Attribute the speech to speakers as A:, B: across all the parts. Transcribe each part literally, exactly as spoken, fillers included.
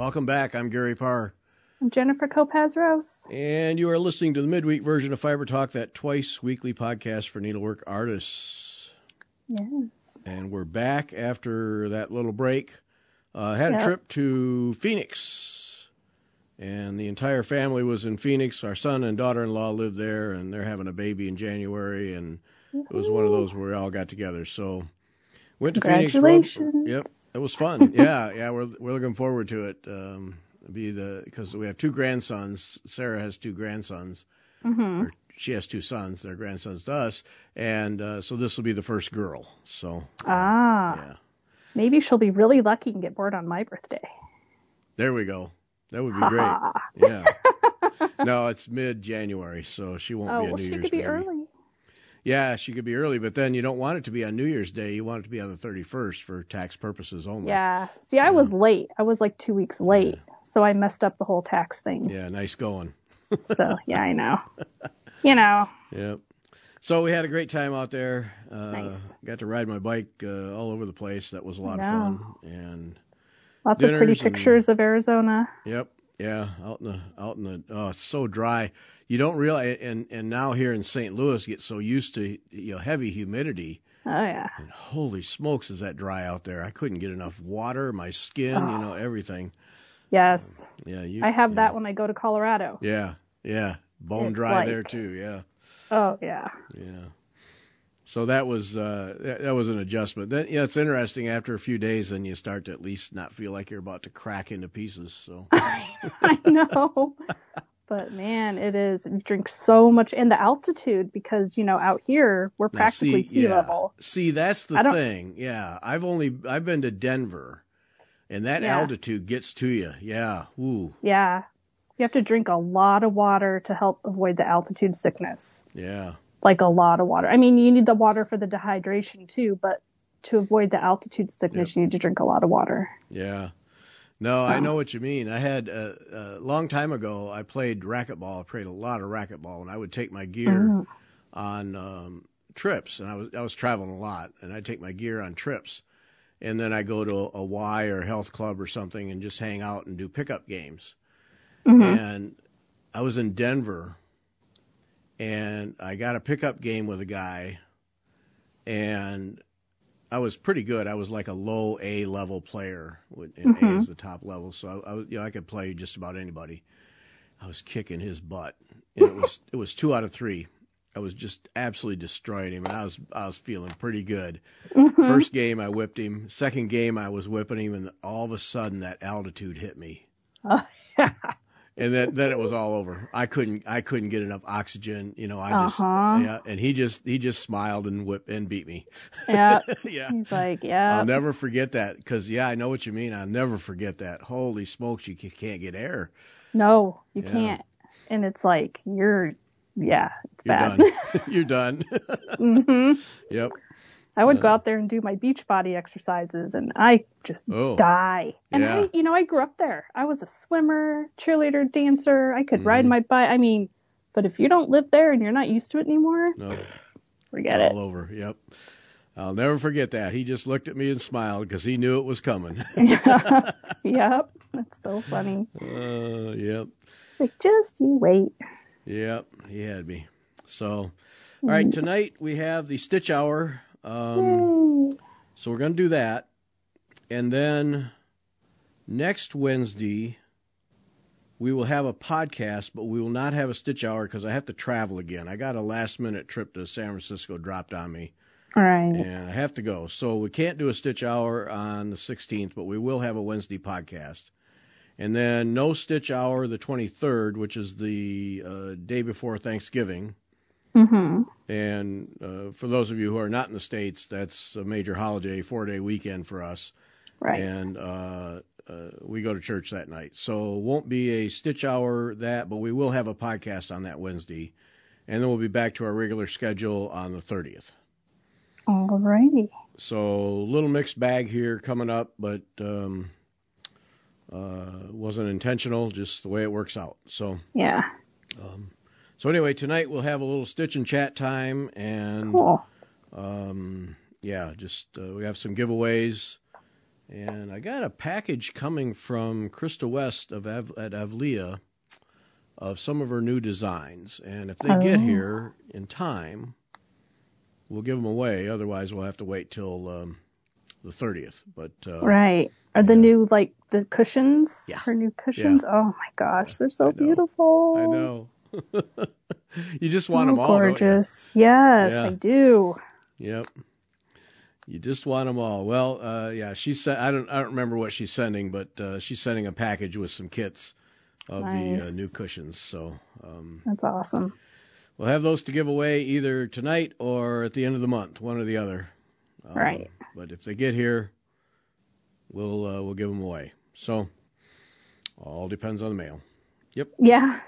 A: Welcome back. I'm Gary Parr.
B: I'm Jennifer Kopaz-Rose.
A: And you are listening to the midweek version of Fiber Talk, that twice weekly podcast for needlework artists.
B: Yes.
A: And we're back after that little break. Uh, had
B: yep.
A: a trip to Phoenix, and the entire family was in Phoenix. Our son and daughter-in-law live there, and they're having a baby in January, and Woo-hoo. It was one of those where we all got together. So went to Phoenix.
B: Congratulations.
A: Rode, yep, it was fun. yeah, yeah, we're we're looking forward to it. Um, be the because we have two grandsons. Sarah has two grandsons.
B: Mm-hmm.
A: Or she has two sons. They're grandsons to us, and uh, so this will be the first girl. So
B: ah,
A: yeah.
B: Maybe she'll be really lucky and get born on my birthday.
A: There we go. That would be great. Yeah. No, it's mid-January, so she won't
B: oh,
A: be a
B: well,
A: New
B: she
A: Year's
B: could be
A: baby.
B: early.
A: Yeah, she could be early, but then you don't want it to be on New Year's Day. You want it to be on the thirty-first for tax purposes only.
B: Yeah. See, I yeah. was late. I was like two weeks late, yeah. so I messed up the whole tax thing.
A: Yeah, nice going.
B: So, yeah, I know. You know.
A: Yep. So we had a great time out there. Uh,
B: nice.
A: Got to ride my bike uh, all over the place. That was a lot
B: yeah.
A: of fun. And
B: lots of pretty pictures
A: and,
B: of Arizona.
A: Yep. Yeah. Out in the out in the oh, it's so dry. You don't realize, and and now here in Saint Louis, get so used to you know heavy humidity.
B: Oh yeah.
A: And holy smokes, is that dry out there? I couldn't get enough water. My skin, oh. you know, everything.
B: Yes.
A: Uh, yeah. You,
B: I have
A: yeah.
B: that when I go to Colorado.
A: Yeah. Yeah. Bone
B: it's
A: dry
B: like,
A: there too. Yeah.
B: Oh yeah.
A: Yeah. So that was uh, that, that was an adjustment. Then yeah, it's interesting. After a few days, then you start to at least not feel like you're about to crack into pieces. So
B: I know, but man, it is. You drink so much, and the altitude because you know out here we're practically
A: now, see,
B: sea
A: yeah.
B: level.
A: See, that's the thing. Yeah, I've only I've been to Denver, and that
B: yeah.
A: altitude gets to you. Yeah. Ooh.
B: Yeah, you have to drink a lot of water to help avoid the altitude sickness.
A: Yeah.
B: Like a lot of water. I mean, you need the water for the dehydration too, but to avoid the altitude sickness, yep. you need to drink a lot of water.
A: Yeah. No,
B: so.
A: I know what you mean. I had a, a long time ago, I played racquetball. I played a lot of racquetball, and I would take my gear mm. on um, trips, and I was I was traveling a lot, and I'd take my gear on trips, and then I go to a Y or health club or something and just hang out and do pickup games. Mm-hmm. And I was in Denver. And I got a pickup game with a guy, and I was pretty good. I was like a low A level player, and mm-hmm. A is the top level, so I, I, you know, I could play just about anybody. I was kicking his butt, and it was it was two out of three. I was just absolutely destroying him, and I was I was feeling pretty good. Mm-hmm. First game I whipped him. Second game I was whipping him, and all of a sudden that altitude hit me.
B: Oh, yeah.
A: And then, then it was all over. I couldn't, I couldn't get enough oxygen. You know, I just,
B: uh-huh.
A: yeah. And he just, he just smiled and whipped and beat me.
B: Yeah.
A: yeah.
B: He's like, yeah.
A: I'll never forget that because, yeah, I know what you mean. I'll never forget that. Holy smokes, you can't get air.
B: No, you
A: yeah.
B: can't. And it's like you're, yeah, it's
A: you're
B: bad.
A: Done. You're done.
B: mm-hmm.
A: Yep.
B: I would
A: uh,
B: go out there and do my beach body exercises, and I just
A: oh,
B: die. And
A: yeah.
B: I, you know, I grew up there. I was a swimmer, cheerleader, dancer. I could
A: mm-hmm.
B: ride my bike. I mean, but if you don't live there and you're not used to it anymore,
A: no,
B: forget
A: it's
B: it.
A: all over. Yep. I'll never forget that. He just looked at me and smiled because he knew it was coming.
B: yeah. Yep. That's so funny.
A: Uh, yep.
B: Like, just you wait.
A: Yep. He had me. So, all right. Tonight we have the Stitch Hour. Um, so we're going to do that. And then next Wednesday, we will have a podcast, but we will not have a Stitch Hour because I have to travel again. I got a last minute trip to San Francisco dropped on me.
B: All right.
A: And I have to go. So we can't do a Stitch Hour on the sixteenth, but we will have a Wednesday podcast. And then no Stitch Hour the twenty-third, which is the uh, day before Thanksgiving.
B: Mm-hmm.
A: And uh, for those of you who are not in the States, that's a major holiday, four-day weekend for us.
B: Right.
A: And uh, uh, we go to church that night. So it won't be a Stitch Hour that, but we will have a podcast on that Wednesday. And then we'll be back to our regular schedule on the thirtieth.
B: All righty.
A: So a little mixed bag here coming up, but um, uh, wasn't intentional, just the way it works out. So
B: yeah.
A: Um, So anyway, tonight we'll have a little Stitch and Chat time, and
B: cool.
A: um, yeah, just uh, we have some giveaways, And I got a package coming from Krista West of Av- at Avlia of some of her new designs. And if they
B: oh.
A: get here in time, we'll give them away. Otherwise, we'll have to wait till um, the thirtieth. But uh,
B: right. Are the
A: yeah.
B: new, like, the cushions?
A: Yeah.
B: Her new cushions?
A: Yeah.
B: Oh, my gosh. They're so
A: I know.
B: beautiful.
A: I know. You just want
B: oh,
A: them all,
B: gorgeous.
A: don't you?
B: Yes,
A: Yeah.
B: I do.
A: Yep. You just want them all. Well, uh, yeah, she said, I don't, I don't remember what she's sending, but uh, she's sending a package with some kits of
B: Nice.
A: the uh, new cushions. So um,
B: That's awesome.
A: we'll have those to give away either tonight or at the end of the month, one or the other. Um,
B: Right.
A: But if they get here, we'll uh, we'll give them away. So all depends on the mail. Yep.
B: Yeah.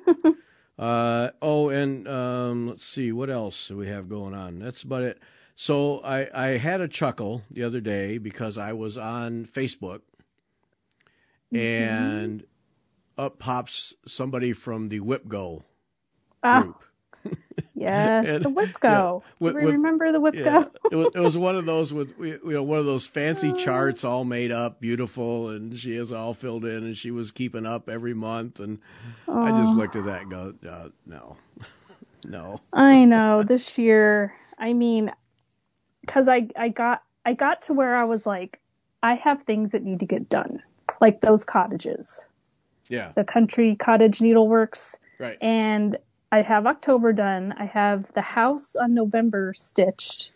A: uh, oh, and um, let's see, what else do we have going on? That's about it. So I, I had a chuckle the other day because I was on Facebook mm-hmm. and up pops somebody from the WhipGo
B: ah,
A: group.
B: Yes,
A: and,
B: the WhipGo.
A: Yeah, with,
B: Do we
A: with,
B: remember the WhipGo?
A: Yeah, it, was, it was one of those with you know one of those fancy charts all made up, beautiful, and she is all filled in, and she was keeping up every month, and oh. I just looked at that and go, uh, no, no.
B: I know this year. I mean. Because I, I got I got to where I was like, I have things that need to get done, like those cottages.
A: Yeah.
B: The country cottage needleworks.
A: Right.
B: And I have October done. I have the house on November stitched.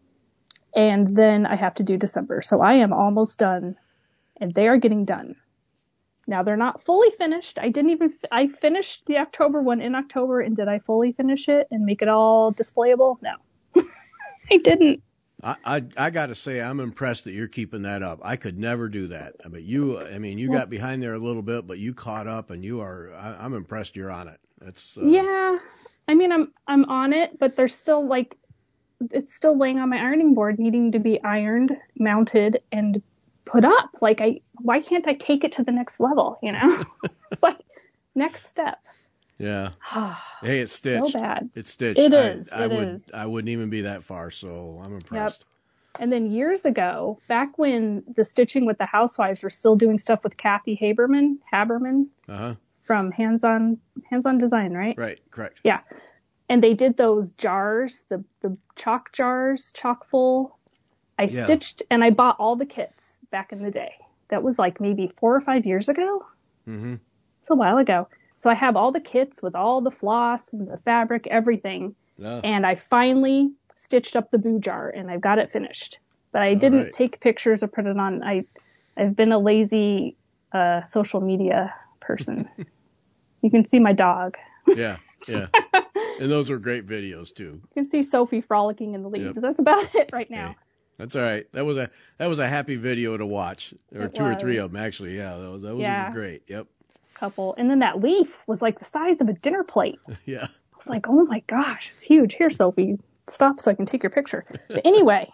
B: And then I have to do December. So I am almost done. And they are getting done. Now they're not fully finished. I didn't even, I finished the October one in October. And did I fully finish it and make it all displayable? No. I didn't.
A: I, I, I got to say, I'm impressed that you're keeping that up. I could never do that. But you, I mean, you well, got behind there a little bit, but you caught up, and you are. I, I'm impressed you're on it. It's uh...
B: yeah. I mean, I'm I'm on it, but there's still like, it's still laying on my ironing board, needing to be ironed, mounted, and put up. Like, I, why can't I take it to the next level? You know, it's like next step.
A: Yeah. Hey, it's stitched.
B: So bad.
A: It's stitched.
B: It is.
A: I, I
B: it
A: would.
B: is.
A: I wouldn't even be that far, so I'm impressed.
B: Yep. And then years ago, back when the Stitching with the Housewives were still doing stuff with Kathy Haberman, Haberman
A: uh-huh.
B: from Hands On Hands On Design, right?
A: Right. Correct.
B: Yeah. And they did those jars, the the chalk jars, chock full. I yeah. stitched and I bought all the kits back in the day. That was like maybe four or five years ago.
A: Mm-hmm.
B: It's a while ago. So I have all the kits with all the floss and the fabric, everything. Yeah. And I finally stitched up the boo jar and I've got it finished. But I didn't right. take pictures or put it on. I, I've been a lazy uh, social media person. You can see my dog.
A: Yeah, yeah. And those were great videos too.
B: You can see Sophie frolicking in the leaves. Yep. That's about it right now.
A: Okay. That's all right. That was a that was a happy video to watch. There were
B: it
A: two
B: was.
A: or three of them actually. Yeah, that was that was
B: yeah.
A: great. Yep.
B: Couple, and then that leaf was like the size of a dinner plate.
A: Yeah.
B: I was like, oh my gosh, it's huge. Here, Sophie, stop so I can take your picture. But anyway,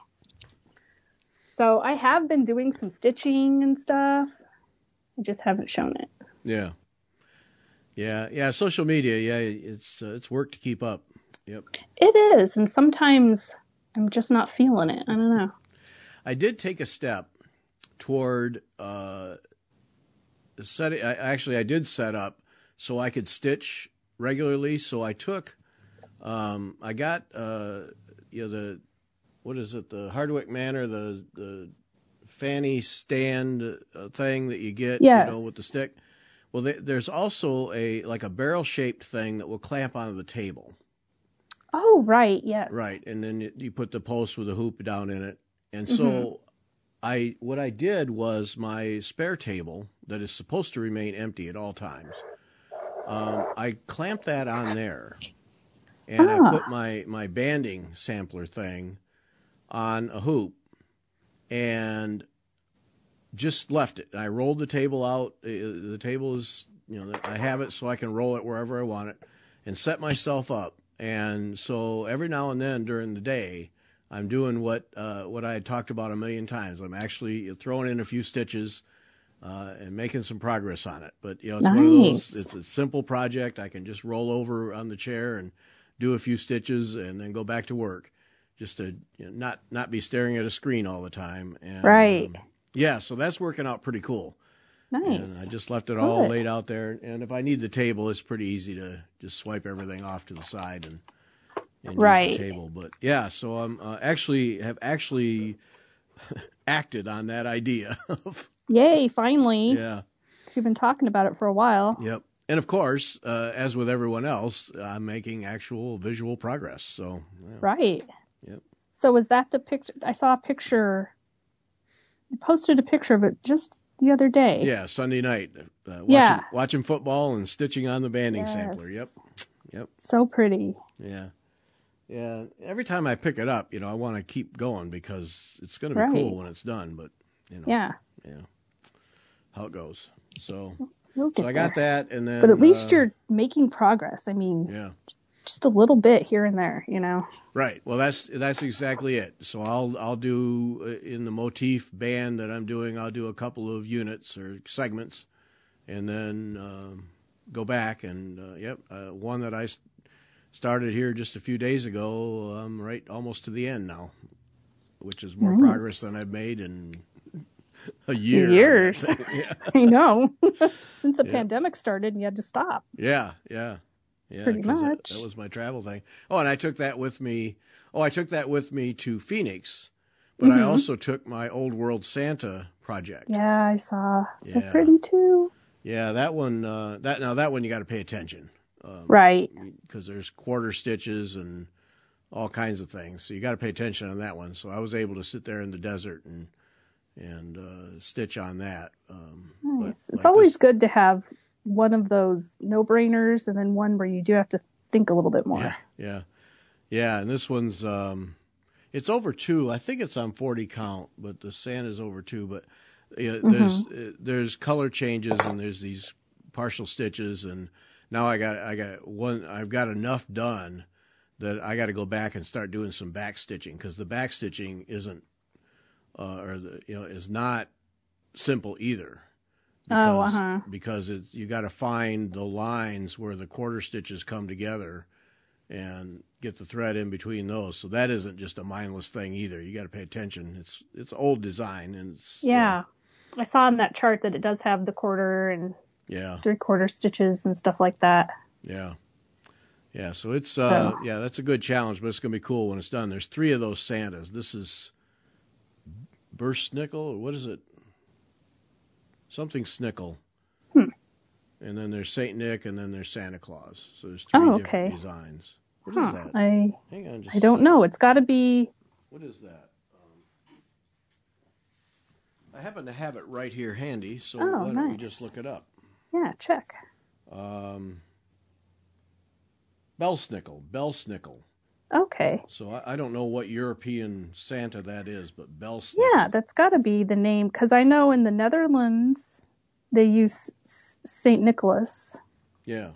B: so I have been doing some stitching and stuff. I just haven't shown it.
A: Yeah. Yeah, yeah. Social media, yeah, it's uh, it's work to keep up. Yep.
B: It is, and sometimes I'm just not feeling it. I don't know.
A: I did take a step toward uh, setting. I, actually, I did set up so I could stitch regularly. So I took, um, I got, uh, you know, the what is it, the Hardwick Manor, the the fanny stand uh, thing that you get,
B: yes.
A: you know, with the stick. Well, they, there's also a like a barrel-shaped thing that will clamp onto the table.
B: Oh, right, yes.
A: Right, and then you, you put the post with a hoop down in it. And so
B: mm-hmm.
A: I what I did was my spare table that is supposed to remain empty at all times, um, I clamped that on there, and ah. I put my, my banding sampler thing on a hoop, and just left it. I rolled the table out. The table is, you know, I have it so I can roll it wherever I want it, and set myself up. And so every now and then during the day, I'm doing what uh, what I had talked about a million times. I'm actually throwing in a few stitches uh, and making some progress on it. But, you know, it's
B: nice.
A: one of those, it's a simple project. I can just roll over on the chair and do a few stitches and then go back to work, just to, you know, not, not be staring at a screen all the time. And,
B: right.
A: Um, Yeah, so that's working out pretty cool.
B: Nice.
A: And I just left it
B: Good.
A: all laid out there. And if I need the table, it's pretty easy to just swipe everything off to the side and, and
B: right.
A: use the table. But yeah, so I'm uh, actually have actually acted on that idea.
B: Yay! Finally.
A: Yeah.
B: You've been talking about it for a while.
A: Yep. And of course, uh, as with everyone else, I'm making actual visual progress. So. Yeah.
B: Right.
A: Yep.
B: So was that the picture? I saw a picture. You posted a picture of it just the other day.
A: Yeah, Sunday night. Uh, watching,
B: yeah.
A: Watching football and stitching on the banding
B: yes.
A: sampler. Yep. Yep.
B: So pretty.
A: Yeah. Yeah. Every time I pick it up, you know, I want to keep going because it's going to be
B: right.
A: cool when it's done. But, you know.
B: Yeah.
A: Yeah. How it goes. So,
B: You'll get
A: so I got
B: there.
A: that. And then.
B: But at least
A: uh,
B: you're making progress. I mean.
A: Yeah.
B: Just a little bit here and there, you know.
A: Right. Well, that's that's exactly it. So I'll I'll do in the motif band that I'm doing. I'll do a couple of units or segments, and then um, go back and uh, yep, uh, one that I started here just a few days ago. I'm right almost to the end now, which is more
B: nice.
A: progress than I've made in a year.
B: Years.
A: Yeah.
B: I know. Since the
A: yeah.
B: pandemic started, you had to stop.
A: Yeah. Yeah. Yeah,
B: pretty much.
A: That, that was my travel thing. Oh, and I took that with me. Oh, I took that with me to Phoenix, but mm-hmm. I also took my Old World Santa project.
B: Yeah, I saw. So
A: yeah.
B: pretty too.
A: Yeah, that one. Uh, that now that one you got to pay attention, um,
B: right?
A: Because there's quarter stitches and all kinds of things, so you got to pay attention on that one. So I was able to sit there in the desert and and uh, stitch on that. Um,
B: nice. It's like always this, good to have one of those no-brainers and then one where you do have to think a little bit more.
A: Yeah, yeah, yeah. And this one's um, it's over two. I think it's on forty count, but the Santa's over two. But yeah, mm-hmm. there's uh, there's color changes and there's these partial stitches, and now I got I got one. I've got enough done that I got to go back and start doing some back stitching because the back stitching isn't uh, or the you know is not simple either. Because,
B: oh, uh-huh.
A: because it's, you got to find the lines where the quarter stitches come together and get the thread in between those. So that isn't just a mindless thing either. You got to pay attention. It's it's old design and it's
B: yeah. Uh, I saw in that chart that it does have the quarter and
A: yeah
B: three quarter stitches and stuff like that.
A: Yeah, yeah. So it's uh so. yeah that's a good challenge, but it's gonna be cool when it's done. There's three of those Santas. This is Burstnickel or what is it? Something Snickle.
B: Hmm.
A: And then there's Saint Nick, and then there's Santa Claus. So there's three
B: oh,
A: different
B: okay.
A: designs. What
B: huh.
A: is that?
B: I,
A: Hang on just
B: I don't know. It's got to be...
A: What is that? Um, I happen to have it right here handy, so
B: oh,
A: why don't
B: nice.
A: we just look it up?
B: Yeah, check.
A: Um, Belsnickel. Belsnickel.
B: Okay.
A: So I, I don't know what European Santa that is, but Belsnickel.
B: Yeah, that's got to be the name, because I know in the Netherlands they use Saint Nicholas.
A: Yeah.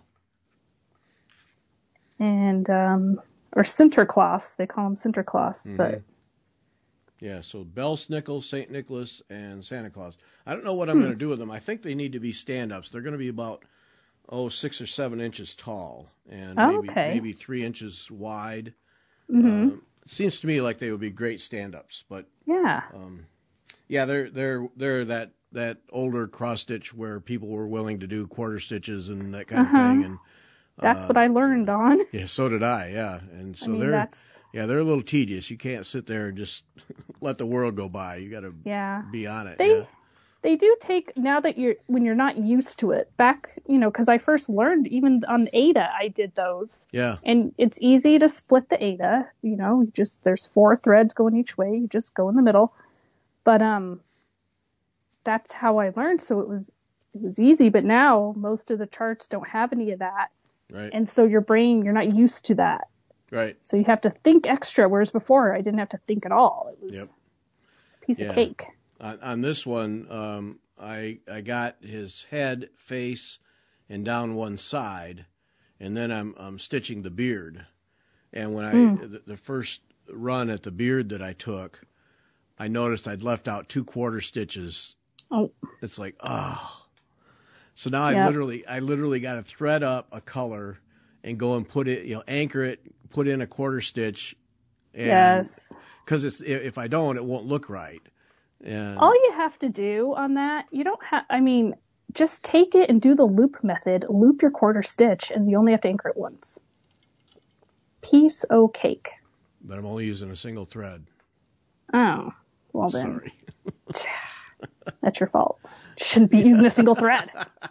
B: And, um, or Sinterklaas, they call him Sinterklaas, mm-hmm. but.
A: Yeah, so Belsnickel, Saint Nicholas, and Santa Claus. I don't know what I'm hmm. going to do with them. I think they need to be stand-ups. They're going to be about, oh, six or seven inches tall, and
B: oh,
A: maybe,
B: okay.
A: maybe three inches wide.
B: Mm-hmm.
A: Uh, it seems to me like they would be great stand-ups, but
B: yeah,
A: um, yeah, they're they're they're that that older cross stitch where people were willing to do quarter stitches and that kind
B: uh-huh.
A: of thing, and
B: that's
A: uh,
B: what I learned on.
A: Yeah, so did I. Yeah, and so
B: I mean,
A: they're
B: that's...
A: yeah they're a little tedious. You can't sit there and just let the world go by. You got to
B: yeah.
A: be on it.
B: They
A: yeah.
B: they do take now that you're when you're not used to it. Back you know because I first learned even on Ada I did those.
A: Yeah.
B: And it's easy to split the Ada. You know, you just there's four threads going each way. You just go in the middle. But um, that's how I learned. So it was it was easy. But now most of the charts don't have any of that.
A: Right.
B: And so your brain, you're not used to that.
A: Right.
B: So you have to think extra, whereas before I didn't have to think at all. It was,
A: yep.
B: it was a piece
A: yeah.
B: of cake.
A: On, on this one, um, I I got his head, face, and down one side, and then I'm I'm stitching the beard. And when I mm. the, the first run at the beard that I took, I noticed I'd left out two quarter stitches.
B: Oh.
A: It's like, oh. So now I
B: yep.
A: literally, I literally got to thread up a color and go and put it, you know, anchor it, put in a quarter stitch. And,
B: yes.
A: Because it's if I don't, it won't look right. And
B: all you have to do on that, you don't have, I mean, just take it and do the loop method, loop your quarter stitch, and you only have to anchor it once. Piece o' cake.
A: But I'm only using a single thread.
B: Oh, well then.
A: Sorry.
B: That's your fault. Shouldn't be using a single thread.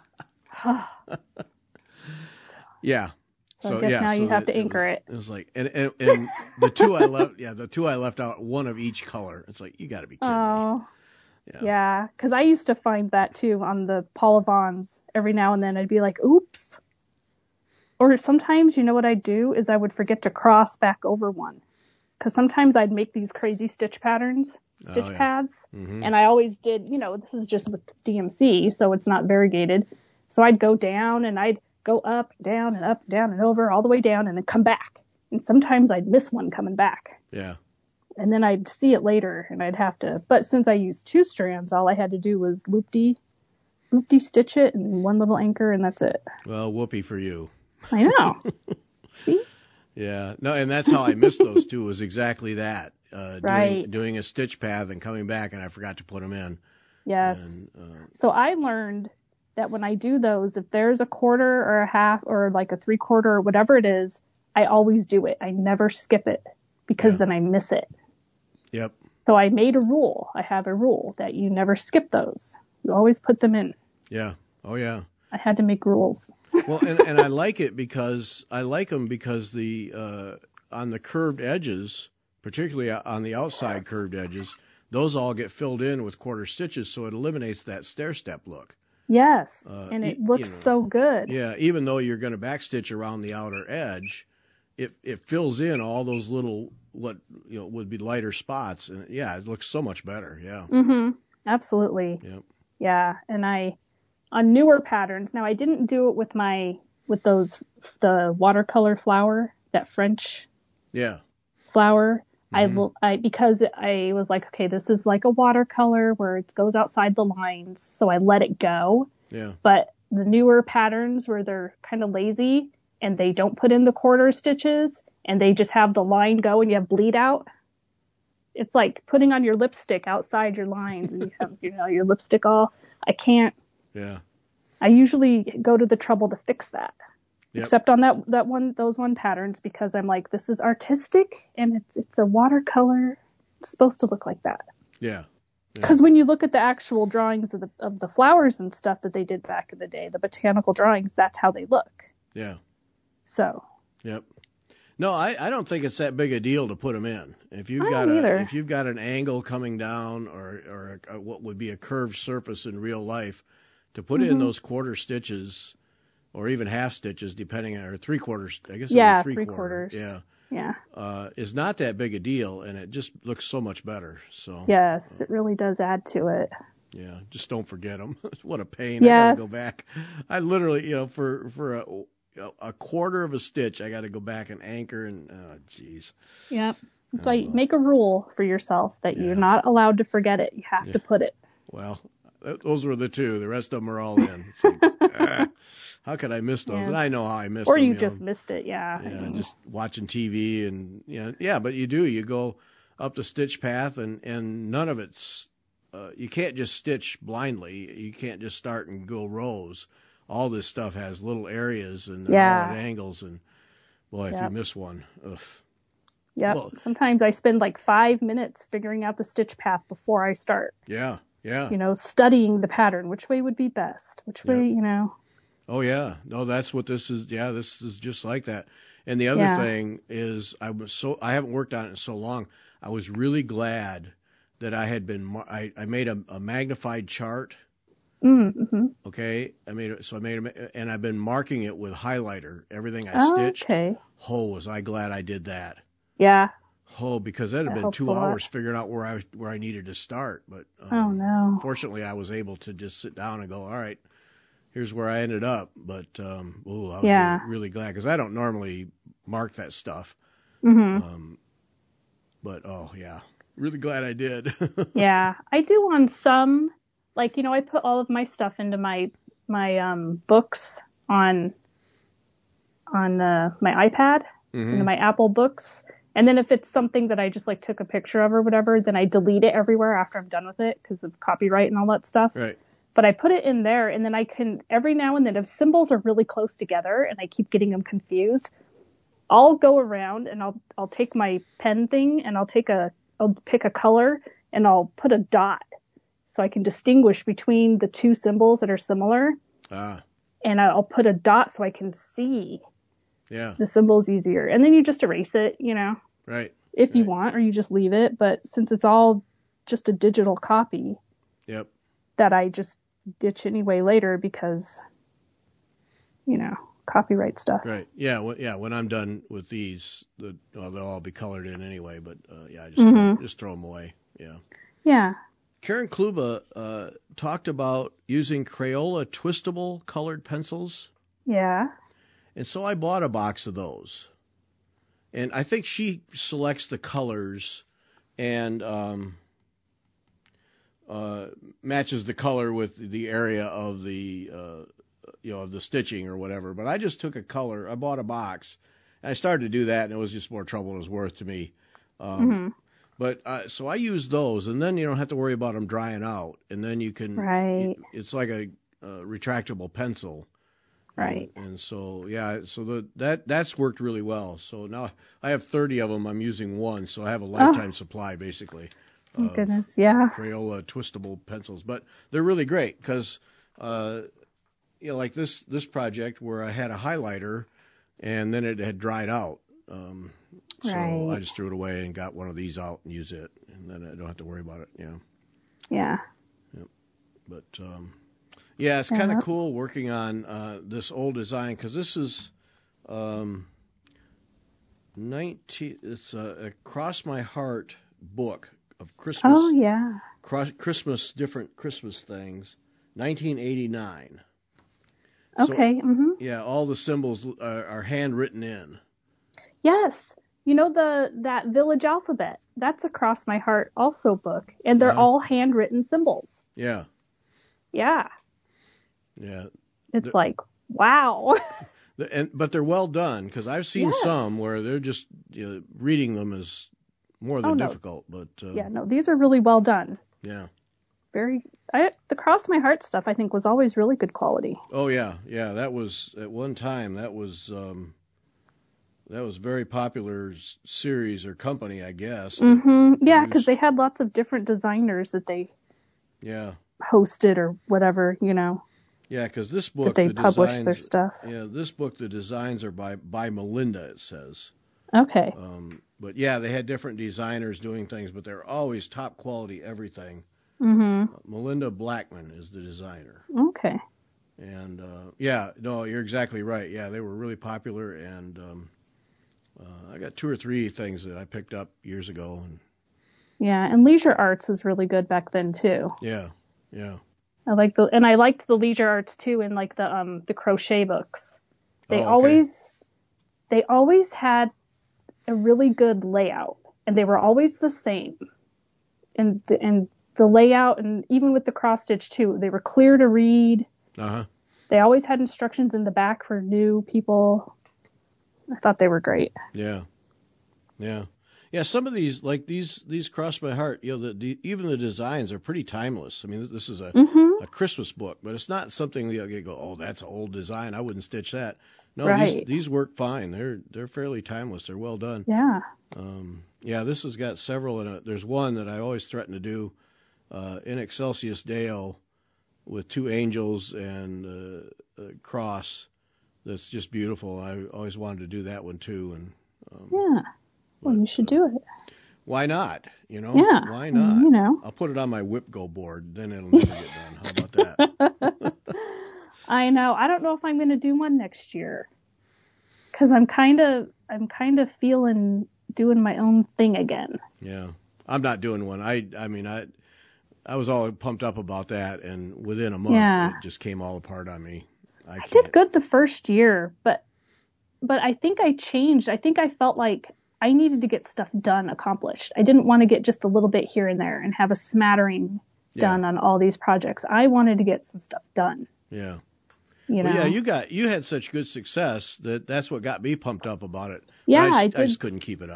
A: Yeah.
B: So,
A: So
B: I guess
A: yeah,
B: now
A: so
B: you have to
A: it
B: anchor
A: was,
B: it.
A: It was like, and, and, and the two I left, yeah, the two I left out, one of each color. It's like, you got to be kidding
B: Oh,
A: me.
B: yeah. Because yeah, I used to find that too on the Paula Vons. Every now and then I'd be like, oops. Or sometimes, you know what I'd do is I would forget to cross back over one. Because sometimes I'd make these crazy stitch patterns, stitch
A: Oh, yeah.
B: pads.
A: Mm-hmm.
B: And I always did, you know, this is just with D M C, so it's not variegated. So I'd go down and I'd go up, down, and up, down, and over, all the way down, and then come back. And sometimes I'd miss one coming back.
A: Yeah.
B: And then I'd see it later, and I'd have to. But since I used two strands, all I had to do was loop-de, loop-de stitch it, and one little anchor, and that's it.
A: Well, whoopee for you.
B: I know. See?
A: Yeah. No, and that's how I missed those two, was exactly that. Uh,
B: Right.
A: Doing, doing a stitch path and coming back, and I forgot to put them in.
B: Yes.
A: And, uh,
B: So I learned that when I do those, if there's a quarter or a half or like a three quarter or whatever it is, I always do it. I never skip it because
A: Yeah.
B: then I miss it.
A: Yep.
B: So I made a rule. I have a rule that you never skip those. You always put them in.
A: Yeah. Oh, yeah.
B: I had to make rules.
A: Well, and, and I like it because I like them because the uh, on the curved edges, particularly on the outside curved edges, those all get filled in with quarter stitches, so it eliminates that stair step look.
B: Yes,
A: Uh,
B: and it
A: y-
B: looks
A: you know,
B: so good.
A: Yeah, even though you're going to backstitch around the outer edge, it it fills in all those little what you know would be lighter spots, and yeah, it looks so much better. Yeah.
B: Mm-hmm. Absolutely.
A: Yep.
B: Yeah, and I on newer patterns. Now I didn't do it with my with those the watercolor flower, that French
A: Yeah.
B: flower.
A: Mm-hmm.
B: I will I because I was like, okay, this is like a watercolor where it goes outside the lines, so I let it go.
A: Yeah.
B: But the newer patterns where they're kind of lazy and they don't put in the quarter stitches and they just have the line go and you have bleed out. It's like putting on your lipstick outside your lines and you have, you know, your lipstick all. I can't.
A: Yeah.
B: I usually go to the trouble to fix that.
A: Yep.
B: Except on that that one those one patterns because I'm like, this is artistic and it's it's a watercolor. It's supposed to look like that.
A: Yeah.
B: Because when you look at the actual drawings of the of the flowers and stuff that they did back in the day, the botanical drawings, that's how they look.
A: Yeah.
B: So.
A: Yep. No, I, I don't think it's that big a deal to put them in. If you've
B: I
A: got
B: don't
A: a
B: either.
A: if you've got an angle coming down or or a, a, what would be a curved surface in real life, to put
B: Mm-hmm.
A: in those quarter stitches or even half stitches, depending on or three quarters. I guess it'd
B: Yeah,
A: be three,
B: three
A: quarter,
B: quarters.
A: Yeah.
B: Yeah.
A: Uh, is not that big a deal, and it just looks so much better. So
B: Yes, it really does add to it.
A: yeah, just don't forget them. What a pain!
B: Yes.
A: I gotta go back. I literally, you know, for for a a quarter of a stitch, I got to go back and anchor, and oh, geez.
B: Yep. That's why you make a rule for yourself that
A: Yeah.
B: you're not allowed to forget it. You have
A: Yeah.
B: to put it.
A: Well, th- those were the two. The rest of them are all in. It's like, ah, how could I miss those?
B: Yes.
A: And I know how I missed
B: Or
A: them.
B: you
A: know.
B: just missed it. Yeah. I
A: Yeah,
B: mean,
A: just watching T V and you know, yeah, but you do. You go up the stitch path, and and none of it's. Uh, you can't just stitch blindly. You can't just start and go rows. All this stuff has little areas and they're
B: Yeah.
A: all at angles. And boy, if
B: Yep.
A: you miss one, ugh.
B: Yep.
A: Well-
B: Sometimes I spend like five minutes figuring out the stitch path before I start.
A: Yeah, yeah.
B: You know, studying the pattern. Which way would be best? Which way,
A: Yep.
B: you know?
A: Oh yeah, no, that's what this is. Yeah, this is just like that. And the other
B: Yeah.
A: thing is, I was so I haven't worked on it in so long. I was really glad that I had been. mar- I I made a, a magnified chart.
B: Mm-hmm.
A: Okay, I made it. So I made it, and I've been marking it with highlighter. Everything I
B: Oh,
A: stitched.
B: okay.
A: Oh, was I glad I did that?
B: Yeah.
A: Oh, because that had
B: That
A: been
B: helps
A: two
B: a lot.
A: hours figuring out where I where I needed to start. But um,
B: Oh, no.
A: fortunately, I was able to just sit down and go, all right, here's where I ended up. But um, ooh, I was
B: Yeah.
A: really, really glad because I don't normally mark that stuff.
B: Mm-hmm.
A: Um, but oh yeah, really glad I did.
B: Yeah. I do on some, like, you know, I put all of my stuff into my, my, um, books on, on, uh, my iPad, into
A: Mhm.
B: my Apple books. And then if it's something that I just like took a picture of or whatever, then I delete it everywhere after I'm done with it because of copyright and all that stuff.
A: Right.
B: But I put it in there, and then I can, every now and then, if symbols are really close together and I keep getting them confused, I'll go around and I'll I'll take my pen thing and I'll take a I'll pick a color and I'll put a dot so I can distinguish between the two symbols that are similar.
A: Ah.
B: And I'll put a dot so I can see
A: Yeah.
B: the symbols easier. And then you just erase it, you know,
A: Right.
B: if
A: right.
B: you want, or you just leave it. But since it's all just a digital copy,
A: Yep.
B: that I just ditch anyway later because, you know, copyright stuff.
A: Right. Yeah. Well, yeah. When I'm done with these, the, well, they'll all be colored in anyway. But uh, yeah, I just
B: Mm-hmm.
A: throw, just throw them away. Yeah.
B: Yeah.
A: Karen Kluba uh, talked about using Crayola twistable colored pencils,
B: Yeah.
A: and so I bought a box of those. And I think she selects the colors and um, uh, matches the color with the area of the uh, you know of the stitching or whatever. But I just took a color. I bought a box, and I started to do that, and it was just more trouble than it was worth to me. Um,
B: Mm-hmm.
A: But uh, so I use those, and then you don't have to worry about them drying out, and then you can.
B: Right.
A: It's like a, a retractable pencil.
B: Right.
A: And, and so yeah, so the that that's worked really well. So now I have thirty of them. I'm using one, so I have a lifetime
B: Oh.
A: supply basically.
B: Thank
A: of
B: goodness. Yeah.
A: Crayola twistable pencils, but they're really great because, uh, you know, like this this project where I had a highlighter, and then it had dried out. Um, so
B: Right.
A: I just threw it away and got one of these out and use it, and then I don't have to worry about it. You know.
B: Yeah.
A: But um, yeah, it's kind of
B: Yeah.
A: cool working on uh, this old design because this is um, nineteen. It's a, a Cross My Heart book of Christmas.
B: Oh, yeah.
A: Cross, Christmas different Christmas things, nineteen eighty-nine.
B: Okay.
A: So,
B: Mm-hmm.
A: yeah, all the symbols are, are handwritten in.
B: Yes. You know, the that Village Alphabet, that's a Cross My Heart also book, and they're
A: Uh-huh.
B: all handwritten symbols.
A: Yeah,
B: Yeah.
A: yeah.
B: It's
A: The-
B: like, wow.
A: The- And but they're well done because I've seen
B: Yes.
A: some where they're just you know, reading them is more than
B: Oh, no.
A: difficult. But uh,
B: Yeah, no, these are really well done.
A: yeah.
B: Very, I, the Cross My Heart stuff, I think, was always really good quality.
A: Oh yeah, yeah. That was at one time. That was um, that was very popular s- series or company, I guess. that
B: Mm-hmm. Yeah, because
A: produced-
B: they had lots of different designers that they
A: Yeah,
B: hosted or whatever, you know,
A: yeah. Because this book,
B: that they
A: the
B: published their
A: designs-
B: stuff.
A: Yeah, this book, the designs are by by Melinda. It says.
B: Okay.
A: Um, but yeah, they had different designers doing things, but they're always top quality everything.
B: Mm-hmm.
A: Uh, Melinda Blackman is the designer.
B: Okay.
A: And uh, yeah, no, you're exactly right. Yeah, they were really popular, and um, uh, I got two or three things that I picked up years ago. And
B: Yeah, and Leisure Arts was really good back then too.
A: yeah, yeah,
B: I like the and I liked the Leisure Arts too in like the um the crochet books. They
A: Oh, okay.
B: always they always had a really good layout, and they were always the same. And the, and the layout, and even with the cross stitch too, they were clear to read.
A: uh huh,
B: They always had instructions in the back for new people. I thought they were great.
A: yeah, yeah, yeah. Some of these, like these, these cross my heart. You know, the, the even the designs are pretty timeless. I mean, this is a
B: Mm-hmm.
A: a Christmas book, but it's not something that you go, oh, that's an old design. I wouldn't stitch that. No,
B: Right.
A: these these work fine. They're they're fairly timeless. They're well done.
B: Yeah.
A: Um, yeah, this has got several in it. There's one that I always threaten to do, uh, In Excelsis Deo, with two angels and uh, a cross. That's just beautiful. I always wanted to do that one too. And um,
B: Yeah. Well, you should do it.
A: why not? You know,
B: Yeah.
A: why
B: I
A: not?
B: mean, you know.
A: I'll put it on my whip go board. Then it'll never get done. How about that?
B: I know. I don't know if I'm going to do one next year, because I'm kind of I'm kind of feeling doing my own thing again.
A: Yeah, I'm not doing one. I I mean I I was all pumped up about that, and within a month
B: Yeah.
A: it just came all apart on me. I,
B: I
A: can't.
B: did good the first year, but but I think I changed. I think I felt like I needed to get stuff done, accomplished. I didn't want to get just a little bit here and there and have a smattering
A: Yeah.
B: done on all these projects. I wanted to get some stuff done.
A: Yeah.
B: You know.
A: Well, yeah, you got you had such good success that that's what got me pumped up about it.
B: Yeah,
A: I, just,
B: I
A: I
B: did.
A: just couldn't keep it up.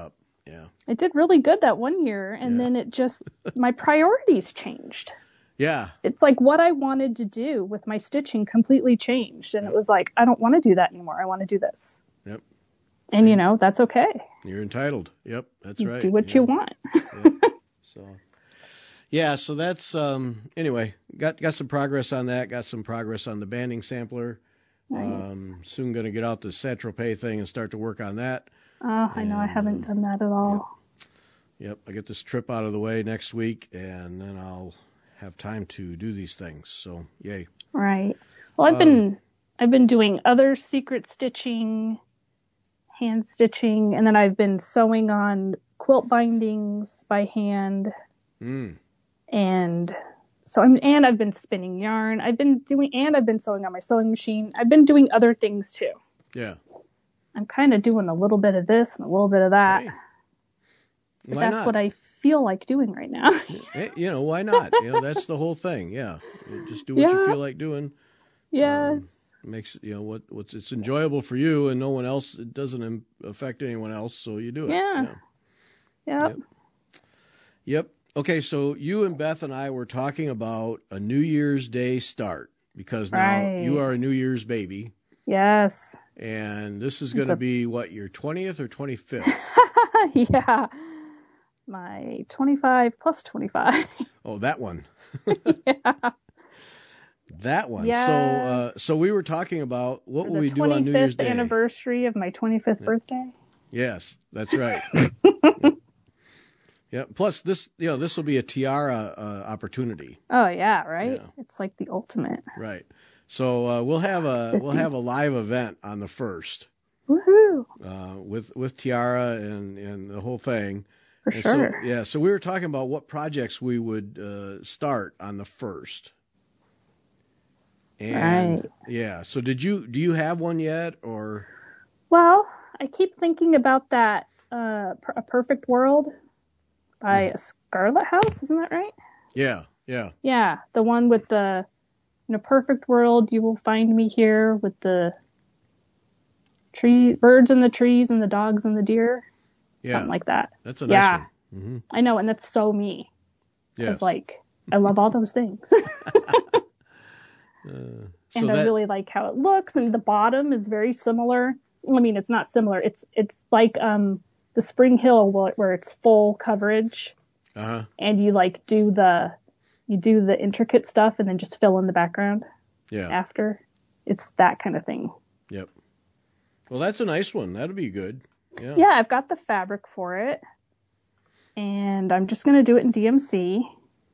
A: Yeah.
B: It did really good that one year, and
A: Yeah.
B: then it just, my priorities changed.
A: Yeah.
B: It's like what I wanted to do with my stitching completely changed. And
A: Yep.
B: it was like, I don't want to do that anymore. I want to do this.
A: Yep.
B: And, you know, that's okay.
A: You're entitled. Yep. That's right.
B: Do what
A: yeah.
B: you want.
A: Yeah. So, yeah. So that's, um, anyway, got, got some progress on that. Got some progress on the banding sampler.
B: Nice.
A: Um, soon going to get out the Saint-Tropez thing and start to work on that.
B: Oh, I know. I haven't done that at all.
A: Yep. yep. I get this trip out of the way next week, and then I'll have time to do these things. So, yay.
B: Right. Well, I've
A: Um,
B: been, I've been doing other secret stitching, hand stitching, and then I've been sewing on quilt bindings by hand.
A: Mm.
B: And so I'm, and I've been spinning yarn. I've been doing, and I've been sewing on my sewing machine. I've been doing other things too.
A: Yeah.
B: I'm kind of doing a little bit of this and a little bit of that.
A: Hey.
B: But
A: Why
B: that's
A: not?
B: what I feel like doing right now.
A: Hey, you know, why not? You know, that's the whole thing. Yeah. You just do what
B: Yeah.
A: you feel like doing.
B: Yes.
A: It makes, you know, what, what's, it's enjoyable for you and no one else. It doesn't im- affect anyone else. So you do it.
B: Yeah.
A: Yeah.
B: Yep.
A: Yep. Yep. Okay. So you and Beth and I were talking about a New Year's Day start because now
B: Right.
A: you are a New Year's baby.
B: Yes.
A: And this is going to
B: a-
A: be what, your twentieth or twenty-fifth?
B: Yeah. My twenty-five plus twenty-five.
A: Oh, that one.
B: Yeah.
A: That one.
B: Yes.
A: So, uh, so we were talking about what
B: For
A: will
B: the
A: we do on New Year's
B: twenty-fifth
A: Day?
B: anniversary of my twenty-fifth birthday.
A: Yes, that's right. Yep. Yeah. Plus, this, you know, this will be a tiara uh, opportunity.
B: Oh yeah, right?
A: Yeah.
B: It's like the ultimate.
A: Right. So uh, we'll have a we'll have a live event on the first
B: Woohoo.
A: uh, with with tiara and and the whole thing.
B: For
A: And
B: sure.
A: So, yeah. So we were talking about what projects we would uh, start on the first. And
B: Right.
A: yeah. So did you do you have one yet or?
B: Well, I keep thinking about that uh Per- A Perfect World by
A: Mm-hmm.
B: a Scarlet House, isn't that right?
A: Yeah. Yeah.
B: Yeah, the one with the in a perfect world you will find me here with the tree birds in the trees and the dogs and the deer.
A: Yeah.
B: Something like that.
A: That's a nice
B: Yeah.
A: one. Mm-hmm.
B: I know, and that's so me.
A: Yes.
B: It's like I love all those things.
A: Uh,
B: and
A: so
B: I
A: that,
B: really like how it looks, and the bottom is very similar. I mean, it's not similar. It's it's like um the Spring Hill where, where it's full coverage,
A: uh-huh.
B: and you like do the you do the intricate stuff, and then just fill in the background
A: Yeah.
B: after. It's that kind of thing.
A: Yep. Well, that's a nice one. That'll be good. Yeah.
B: Yeah, I've got the fabric for it, and I'm just gonna do it in D M C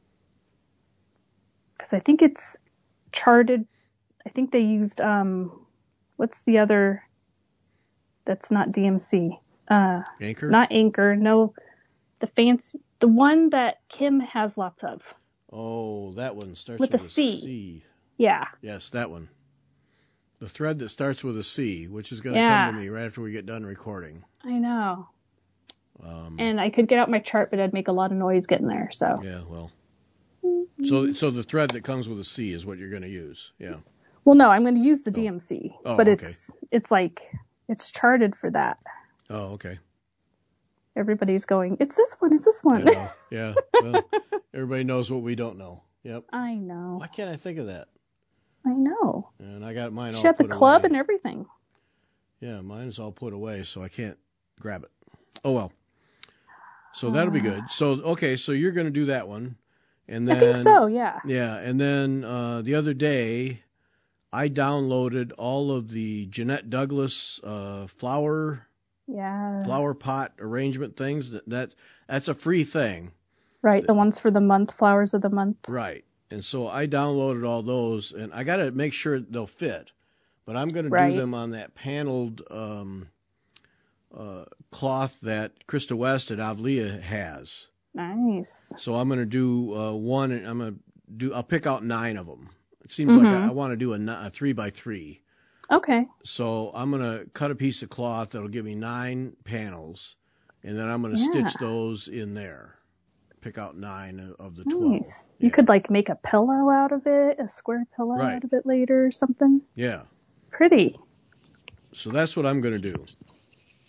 B: because I think it's charted. I think they used um, what's the other? That's not D M C. Uh,
A: Anchor?
B: not Anchor. No, the fancy, the one that Kim has lots of.
A: Oh, that one starts
B: With
A: with,
B: a
A: a
B: C.
A: C.
B: Yeah.
A: Yes, that one. The thread that starts with a C, which is going to
B: Yeah.
A: come to me right after we get done recording.
B: I know.
A: Um,
B: And I could get out my chart, but I'd make a lot of noise getting there. So.
A: yeah, well. So, so the thread that comes with a C is what you're going to use. Yeah.
B: Well, no, I'm going to use the D M C,
A: Oh,
B: but
A: okay.
B: it's it's like it's charted for that.
A: Oh, okay.
B: Everybody's going, it's this one, it's this
A: I
B: one.
A: know. Yeah. Well, everybody knows what we don't know. Yep.
B: I know.
A: Why can't I think of that?
B: I know.
A: And I got mine all
B: She had the
A: put
B: club
A: away.
B: and everything.
A: Yeah, mine is all put away, so I can't grab it. Oh well. So that'll be good. So okay, so you're going to do that one, and then
B: I think so, yeah.
A: yeah, and then uh, the other day, I downloaded all of the Jeanette Douglas uh, flower
B: Yeah.
A: flower pot arrangement things. That, that that's a free thing,
B: Right, the ones for the month, flowers of the month.
A: right? And so I downloaded all those, and I got to make sure they'll fit. But I'm going to
B: Right.
A: do them on that paneled um, uh, cloth that Krista West at Avlia has.
B: Nice.
A: So I'm going to do uh, one, and I'm going to do. I'll pick out nine of them. It seems like I, I want to do a, ni- a three by three.
B: Okay.
A: So I'm going to cut a piece of cloth that'll give me nine panels, and then I'm going to
B: Yeah.
A: stitch those in there. Pick out nine of the twelve.
B: Nice. You could like make a pillow out of it, a square pillow
A: Right.
B: out of it later or something.
A: Yeah.
B: Pretty.
A: So that's what I'm going to do.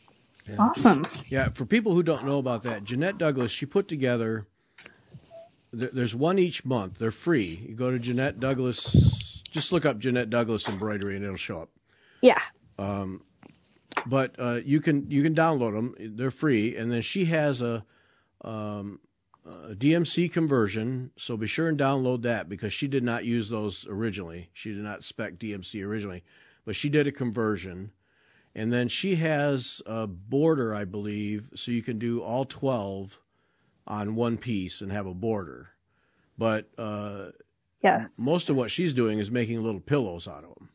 A: Yeah.
B: Awesome.
A: Yeah, for people who don't know about that, Jeanette Douglas, she put together, there, there's one each month. They're free. You go to Jeanette Douglas, just look up Jeanette Douglas embroidery and it'll show up.
B: Yeah.
A: Um, but uh, you can you can download them. They're free. And then she has a, um, a D M C conversion, so be sure and download that because she did not use those originally. She did not spec D M C originally, but she did a conversion. And then she has a border, I believe, so you can do all twelve on one piece and have a border. But uh,
B: yes.
A: most of what she's doing is making little pillows out of them.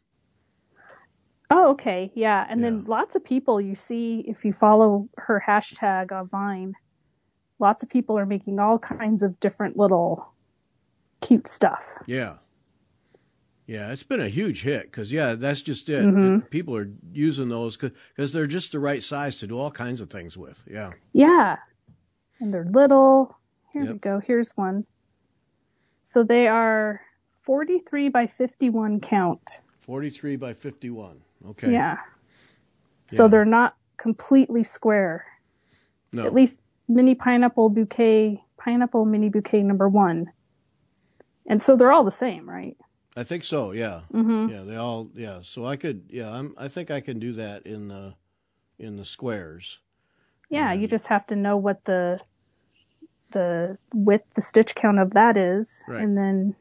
B: Oh, okay. Yeah. And
A: Yeah.
B: then lots of people you see, if you follow her hashtag on Vine, lots of people are making all kinds of different little cute stuff.
A: Yeah. Yeah, it's been a huge hit because, yeah, that's just it.
B: Mm-hmm.
A: People are using those because they're just the right size to do all kinds of things with. Yeah.
B: Yeah. And they're little. Here
A: Yep.
B: we go. Here's one. So they are forty-three by fifty-one count.
A: forty-three by fifty-one. Okay.
B: Yeah. So
A: Yeah.
B: they're not completely square.
A: No.
B: At least mini pineapple bouquet, pineapple mini bouquet number one. And so they're all the same, right?
A: I think so. Yeah.
B: Mm-hmm.
A: Yeah. They all. Yeah. So I could. Yeah. I'm. I think I can do that in the, in the squares.
B: Yeah.
A: And-
B: You just have to know what the, the width, the stitch count of that is.
A: Right.
B: And then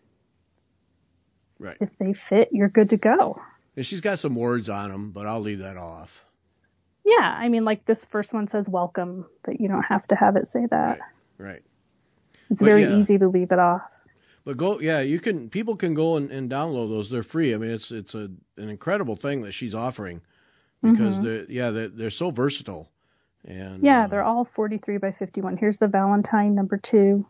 A: Right.
B: if they fit, you're good to go.
A: And she's got some words on them, but I'll leave that off.
B: Yeah. I mean, like this first one says welcome, but you don't have to have it say that.
A: Right. Right.
B: It's
A: But
B: very
A: yeah.
B: easy to leave it off.
A: But go, yeah, you can. People can go and, and download those. They're free. I mean, it's it's a an incredible thing that she's offering because
B: Mhm.
A: they're yeah they're, they're so versatile. And
B: Yeah,
A: uh,
B: they're all forty-three by fifty-one. Here's the Valentine number two.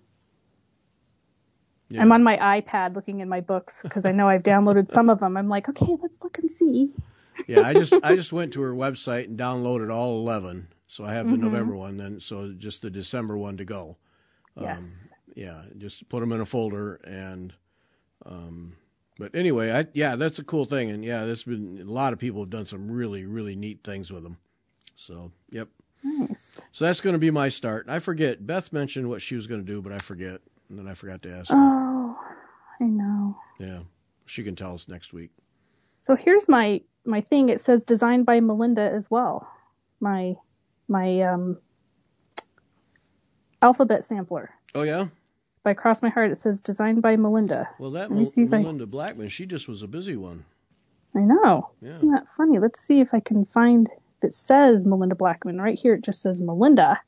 A: yeah.
B: I'm on my iPad looking in my books because I know I've downloaded some of them. I'm like, okay, let's look and see.
A: yeah. I just I just went to her website and downloaded all eleven. So I have the
B: Mhm.
A: November one, then so just the December one to go. Um,
B: Yes.
A: Yeah, just put them in a folder and. Um, but anyway, I yeah, that's a cool thing, and yeah, there's been a lot of people have done some really really neat things with them. So yep.
B: Nice.
A: So that's going to be my start. I forget. Beth mentioned what she was going to do, but I forget. And then I forgot to ask her.
B: Oh, I know.
A: Yeah. She can tell us next week.
B: So here's my my thing. It says designed by Melinda as well. My my um alphabet sampler.
A: Oh, yeah?
B: By Cross My Heart, it says designed by Melinda.
A: Well, that
B: Let me
A: Mel-
B: see if I-
A: Melinda Blackman, she just was a busy one.
B: I know.
A: Yeah.
B: Isn't that funny? Let's see if I can find if it says Melinda Blackman. Right here it just says Melinda.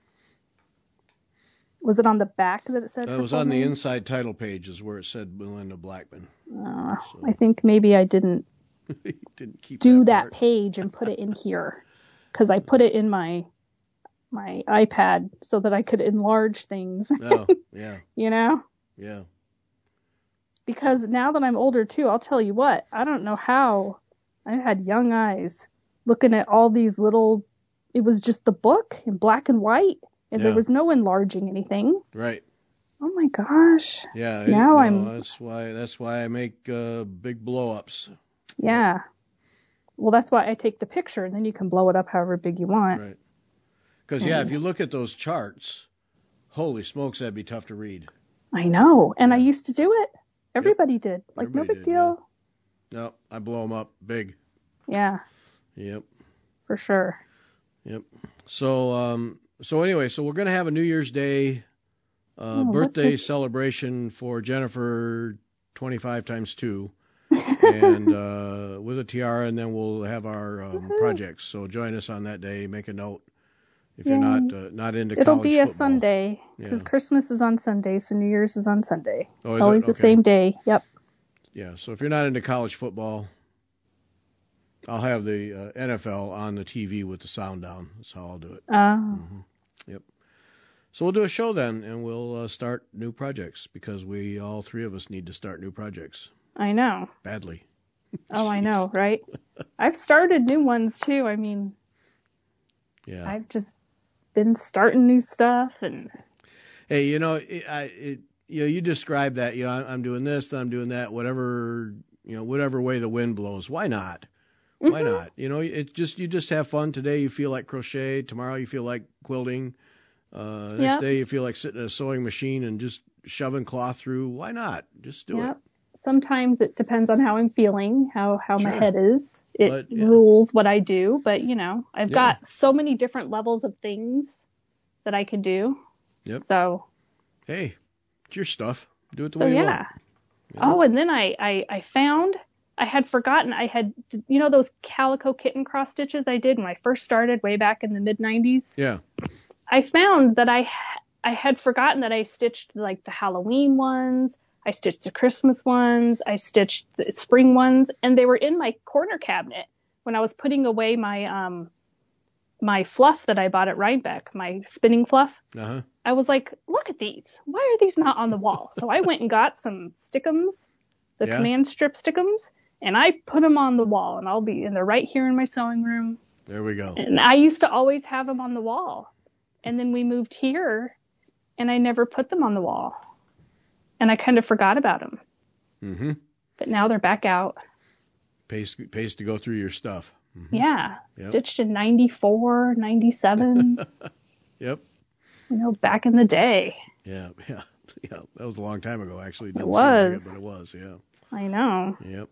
B: Was it on the back that it said?
A: Uh,
B: her
A: it was
B: full
A: on the
B: name?
A: inside title pages where it said Melinda Blackman.
B: Uh,
A: So-
B: I think maybe I didn't
A: Didn't keep
B: do
A: that,
B: that
A: part.
B: page and put it in here because I put it in my my iPad so that I could enlarge things,
A: Oh, yeah,
B: you know?
A: yeah.
B: Because now that I'm older too, I'll tell you what, I don't know how I had young eyes looking at all these little, it was just the book in black and white and
A: Yeah.
B: there was no enlarging anything.
A: Right.
B: Oh my gosh.
A: Yeah.
B: Now
A: no,
B: I'm-
A: That's why. That's why I make uh, big blow-ups.
B: Yeah. Well, that's why I take the picture and then you can blow it up however big you want.
A: Right. Because yeah, if you look at those charts, holy smokes, that'd be tough to read.
B: I know. And I
A: Yeah.
B: used to do it. Everybody did. Like, no
A: Everybody
B: big
A: did,
B: deal.
A: No, I blow them up big.
B: Yeah,
A: Yep.
B: for sure.
A: Yep. So, um, so anyway, so we're going to have a New Year's Day uh,
B: Oh, what
A: birthday
B: the-
A: celebration for Jennifer, twenty-five times two, and uh, with a tiara, and then we'll have our um,
B: Woohoo.
A: projects. So join us on that day. Make a note if you're
B: Yay.
A: not uh, not into
B: It'll
A: college
B: be a
A: football.
B: Sunday because
A: Yeah.
B: Christmas is on Sunday, so New Year's is on Sunday.
A: Oh,
B: it's
A: is it?
B: always the
A: Okay.
B: same day. Yep.
A: Yeah. So if you're not into college football, I'll have the uh, N F L on the T V with the sound down. That's how I'll do it.
B: Oh,
A: Yep. So we'll do a show then, and we'll uh, start new projects because we all three of us need to start new projects
B: I know.
A: badly.
B: Oh, I know, right? I've started new ones too. I mean,
A: Yeah.
B: I've just been starting new stuff and
A: Hey, you know, it, I, it, you know, you describe that. You know, I'm, I'm doing this, I'm doing that. Whatever, you know, whatever way the wind blows. Why not? Why not? You know, it's just you just have fun. Today you feel like crochet. Tomorrow you feel like quilting. Uh, the next
B: Yep.
A: day you feel like sitting at a sewing machine and just shoving cloth through. Why not? Just do
B: Yep.
A: it.
B: Sometimes it depends on how I'm feeling, how how my
A: Sure.
B: head is. It
A: But, yeah.
B: rules what I do, but you know, I've
A: Yeah.
B: got so many different levels of things that I could do.
A: Yep.
B: So,
A: Hey, it's your stuff. Do it the
B: so
A: way you
B: yeah.
A: want. Yeah.
B: Oh, and then I, I I found I had forgotten I had you know those calico kitten cross stitches I did when I first started way back in the mid nineties.
A: Yeah.
B: I found that I I had forgotten that I stitched like the Halloween ones. I stitched the Christmas ones, I stitched the spring ones, and they were in my corner cabinet when I was putting away my um my fluff that I bought at Rhinebeck, my spinning fluff.
A: Uh-huh.
B: I was like, look at these. Why are these not on the wall? So I went and got some stickums, the
A: Yeah.
B: command strip stickums, and I put them on the wall, and I'll be, and they're right here in my sewing room.
A: There we go.
B: And I used to always have them on the wall. And then we moved here, and I never put them on the wall. And I kind of forgot about them.
A: Mm-hmm.
B: But now they're back out.
A: Pays, pays to go through your stuff. Mm-hmm.
B: Yeah.
A: Yep.
B: Stitched in ninety-four, ninety-seven.
A: Yep.
B: You know, back in the day.
A: Yeah. Yeah. Yeah. That was a long time ago, actually.
B: It
A: Didn't seem like
B: was.
A: it, but it was. Yeah.
B: I know.
A: Yep.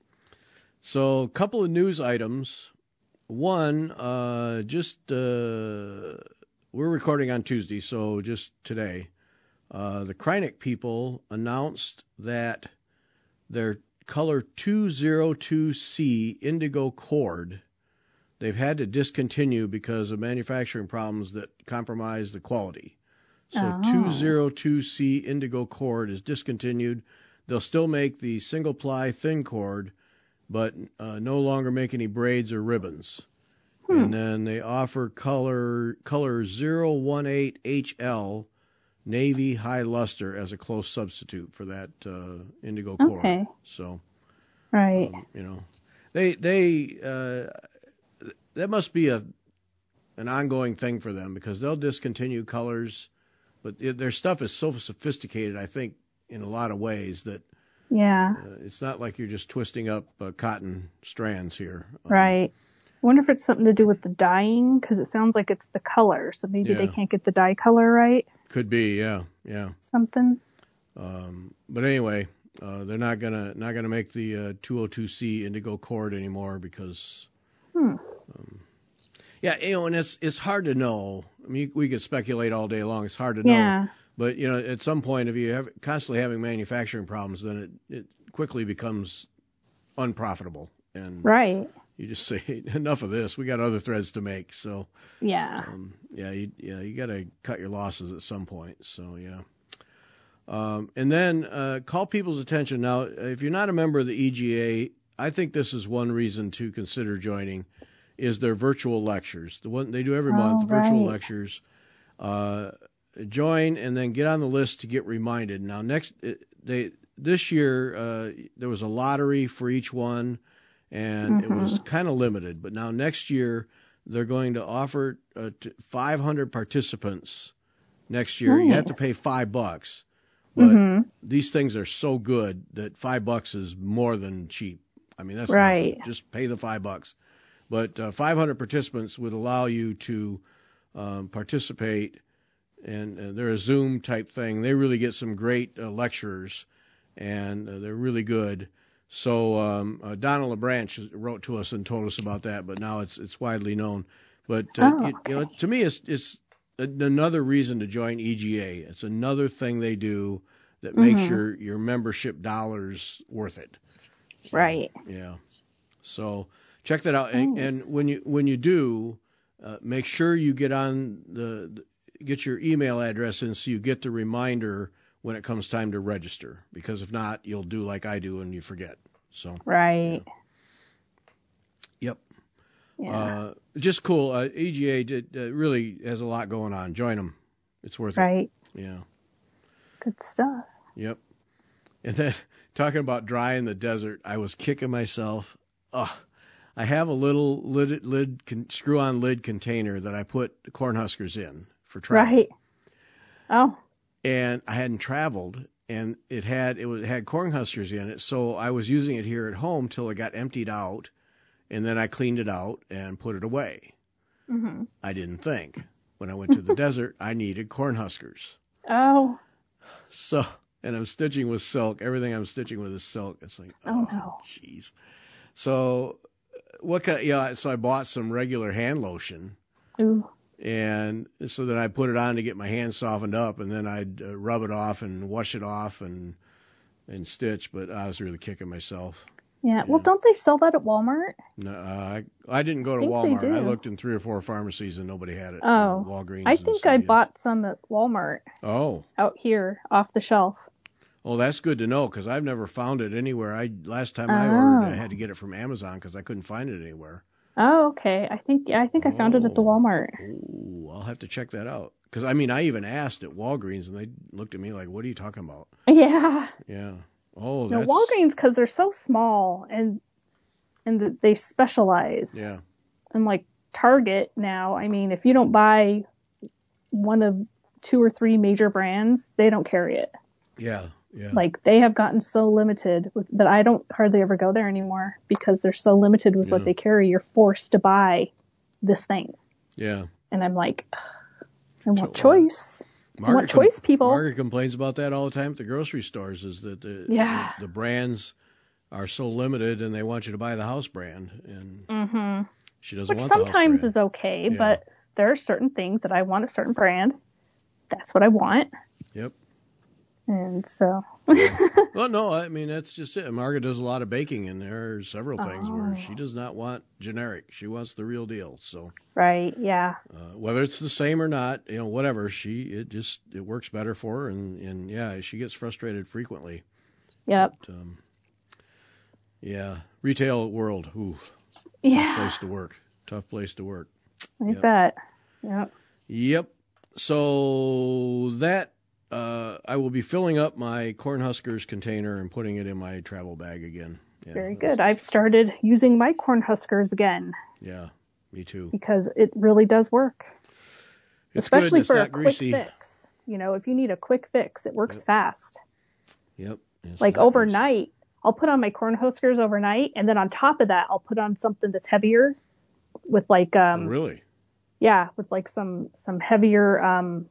A: So, a couple of news items. One, uh, just uh, we're recording on Tuesday, so just today, uh, the Kreinik people announced that their color two oh two C indigo cord, they've had to discontinue because of manufacturing problems that compromise the quality. So
B: Oh.
A: two oh two C indigo cord is discontinued. They'll still make the single ply thin cord, but uh, no longer make any braids or ribbons.
B: Hmm.
A: And then they offer color color zero one eight H L navy high luster as a close substitute for that uh, indigo cord.
B: Okay.
A: So,
B: Right.
A: um, you know, they they uh, that must be a an ongoing thing for them because they'll discontinue colors, but it, their stuff is so sophisticated. I think in a lot of ways that
B: Yeah.
A: uh, it's not like you're just twisting up uh, cotton strands here. Um,
B: Right. I wonder if it's something to do with the dyeing, because it sounds like it's the color. So maybe
A: Yeah.
B: they can't get the dye color right.
A: Could be, yeah, yeah.
B: Something.
A: Um, but anyway, uh, they're not gonna not gonna make the uh, two oh two C indigo cord anymore because,
B: Hmm.
A: um, yeah, you know, and it's it's hard to know. I mean, we could speculate all day long. It's hard to know.
B: Yeah.
A: But you know, at some point, if you have constantly having manufacturing problems, then it, it quickly becomes unprofitable, and
B: Right.
A: you just say enough of this. We got other threads to make. So
B: Yeah.
A: um, yeah, you, yeah, you got to cut your losses at some point. So yeah. Um, and then uh, call people's attention. Now, if you're not a member of the E G A, I think this is one reason to consider joining. Is their virtual lectures? The one they do every
B: Oh,
A: month, virtual
B: right.
A: lectures. Uh, join and then get on the list to get reminded. Now, next they this year uh, there was a lottery for each one, and
B: Mm-hmm.
A: it was kind of limited. But now next year they're going to offer uh, to five hundred participants. Next year, you have to
B: Nice.
A: pay five bucks, but
B: Mm-hmm.
A: these things are so good that five bucks is more than cheap. I mean, that's
B: Right.
A: nothing. Just pay the five bucks. But uh, five hundred participants would allow you to um, participate, and uh, they're a Zoom type thing. They really get some great uh, lecturers, and uh, they're really good. So um, uh, Donna LeBranch wrote to us and told us about that, but now it's it's widely known. But uh,
B: Oh,
A: you, you know, to me, it's it's another reason to join E G A. It's another thing they do that makes
B: Mhm.
A: your your membership dollars worth it.
B: Right.
A: Yeah. So check that out, and, and
B: Nice.
A: when you when you do, uh, make sure you get on the, the get your email address in so you get the reminder when it comes time to register. Because if not, you'll do like I do and you forget. So
B: Right.
A: yep,
B: Yeah.
A: uh, just cool. Uh, E G A did, uh, really has a lot going on. Join them; it's worth
B: Right.
A: it. Yeah.
B: Good stuff.
A: Yep. And then talking about dry in the desert, I was kicking myself. Ugh. I have a little lid, lid con, screw-on lid container that I put corn huskers in for travel.
B: Right. Oh.
A: And I hadn't traveled, and it had it was it had corn huskers in it, so I was using it here at home till it got emptied out, and then I cleaned it out and put it away.
B: Mm-hmm.
A: I didn't think. When I went to the desert, I needed corn huskers.
B: Oh.
A: So, and I'm stitching with silk. Everything I'm stitching with is silk. It's like,
B: oh,
A: oh,
B: no.
A: jeez. So, what kind? Yeah. So I bought some regular hand lotion.
B: Ooh.
A: And so then I put it on to get my hands softened up, and then I'd uh, rub it off and wash it off and and stitch. But I was really kicking myself.
B: Yeah. Well, don't they sell that at Walmart?
A: No, uh, I I didn't go to
B: I think
A: Walmart.
B: they do.
A: I looked in three or four pharmacies and nobody had it.
B: Oh,
A: uh, Walgreens.
B: I
A: and
B: think I
A: C V S.
B: bought some at Walmart
A: Oh,
B: out here off the shelf.
A: well, that's good to know because I've never found it anywhere. I last time I
B: Oh.
A: ordered, I had to get it from Amazon because I couldn't find it anywhere.
B: Oh, okay. I think yeah, I think I found it at the
A: Oh.
B: Walmart.
A: Ooh, I'll have to check that out. Because, I mean, I even asked at Walgreens, and they looked at me like, what are you talking about?
B: Yeah.
A: Yeah. Oh,
B: No,
A: that's...
B: Walgreens, because they're so small and and they specialize.
A: Yeah.
B: And like Target now, I mean, if you don't buy one of two or three major brands, they don't carry it.
A: Yeah. Yeah.
B: Like they have gotten so limited with, that I don't hardly ever go there anymore because they're so limited with
A: Yeah.
B: what they carry. You're forced to buy this thing.
A: Yeah.
B: And I'm like, I want
A: So, uh,
B: choice. I want
A: com-
B: choice, people.
A: Margaret complains about that all the time at the grocery stores, is that the,
B: Yeah.
A: the, the brands are so limited and they want you to buy the house brand. And
B: Mm-hmm.
A: she doesn't
B: Which
A: want the house
B: sometimes
A: brand.
B: is okay,
A: Yeah.
B: but there are certain things that I want a certain brand. That's what I want.
A: Yep.
B: And so.
A: Well, no, I mean, that's just it. Margaret does a lot of baking, and there are several things where
B: Oh.
A: she does not want generic. She wants the real deal. So
B: Right, yeah.
A: uh, whether it's the same or not, you know, whatever, she it just it works better for her, and, and yeah, she gets frustrated frequently.
B: Yep.
A: But, um, yeah, retail world, ooh, tough
B: Yeah.
A: place to work. Tough place to work.
B: I
A: Yep.
B: bet. Yep.
A: Yep. So that uh, I will be filling up my Cornhuskers container and putting it in my travel bag again. Yeah,
B: Very good. I've started using my Cornhuskers again
A: Yeah, me too.
B: because it really does work.
A: It's
B: Especially
A: good. It's
B: for a
A: not
B: quick
A: greasy.
B: fix. You know, if you need a quick fix, it works
A: Yep.
B: fast.
A: Yep. It's
B: Like
A: not
B: overnight, I'll put on my Cornhuskers overnight, and then on top of that, I'll put on something that's heavier with like
A: greasy.
B: um
A: Oh, really?
B: yeah, with like some some heavier um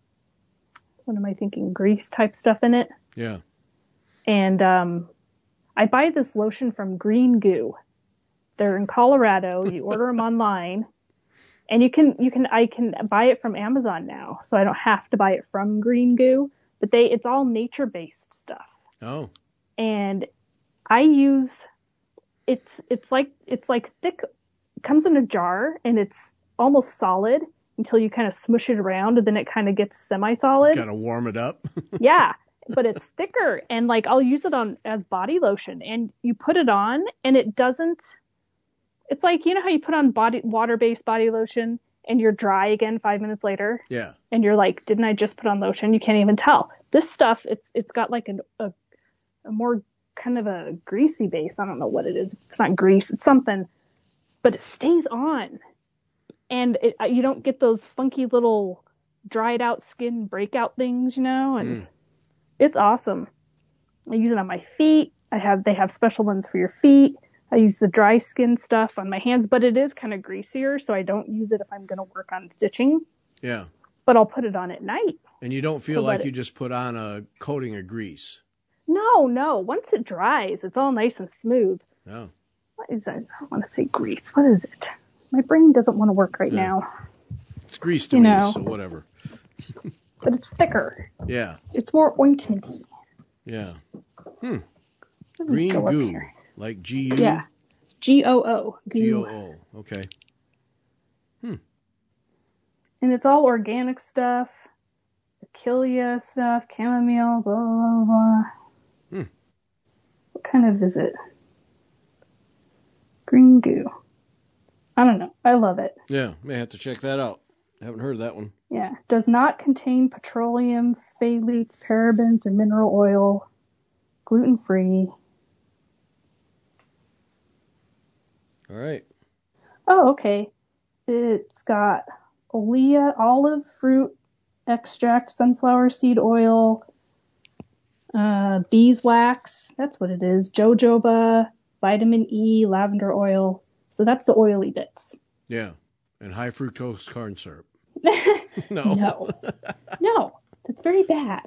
B: what am I thinking? Grease type stuff in it.
A: Yeah.
B: And um I buy this lotion from Green Goo. They're in Colorado. You order them online. And you can you can I can buy it from Amazon now. So I don't have to buy it from Green Goo, but they it's all nature-based stuff.
A: Oh.
B: And I use it's it's like it's like thick, it comes in a jar and it's almost solid until you kind of smush it around and then it kind of gets semi-solid.
A: Gotta warm it up.
B: Yeah, but it's thicker and like I'll use it on as body lotion and you put it on and it doesn't. It's like, you know how you put on body water-based body lotion and you're dry again five minutes later
A: Yeah.
B: and you're like, didn't I just put on lotion? You can't even tell. This stuff, it's it's got like an, a a more kind of a greasy base. I don't know what it is. It's not grease. It's something, but it stays on. And it, you don't get those funky little dried out skin breakout things, you know, and
A: Mm.
B: it's awesome. I use it on my feet. I have, they have special ones for your feet. I use the dry skin stuff on my hands, but it is kind of greasier. So I don't use it if I'm going to work on stitching,
A: Yeah.
B: but I'll put it on at night.
A: And you don't feel
B: To let
A: like
B: it-
A: you just put on a coating of grease.
B: No, no. Once it dries, it's all nice and smooth.
A: No.
B: What is it? I don't want to say grease. What is it? My brain doesn't want to work right
A: Yeah.
B: now,
A: It's grease to
B: You
A: me,
B: know.
A: so whatever.
B: but it's thicker.
A: Yeah.
B: It's more ointmenty.
A: Yeah. Hmm.
B: Let me
A: Green
B: go up
A: goo.
B: here.
A: Like G U?
B: Yeah. G O O.
A: G O
B: Goo.
A: O. Okay.
B: And it's all organic stuff. Achillea stuff, chamomile, blah, blah, blah.
A: Hmm.
B: What kind of is it? Green goo. I don't know. I love it.
A: Yeah. May have to check that out. Haven't heard that one.
B: Yeah. Does not contain petroleum, phthalates, parabens, or mineral oil. Gluten-free.
A: All right.
B: Oh, okay. It's got olea, olive fruit extract, sunflower seed oil, uh, beeswax. That's what it is. Jojoba, vitamin E, lavender oil, So that's the oily bits.
A: Yeah. And high fructose corn syrup.
B: No. No. No. That's very bad.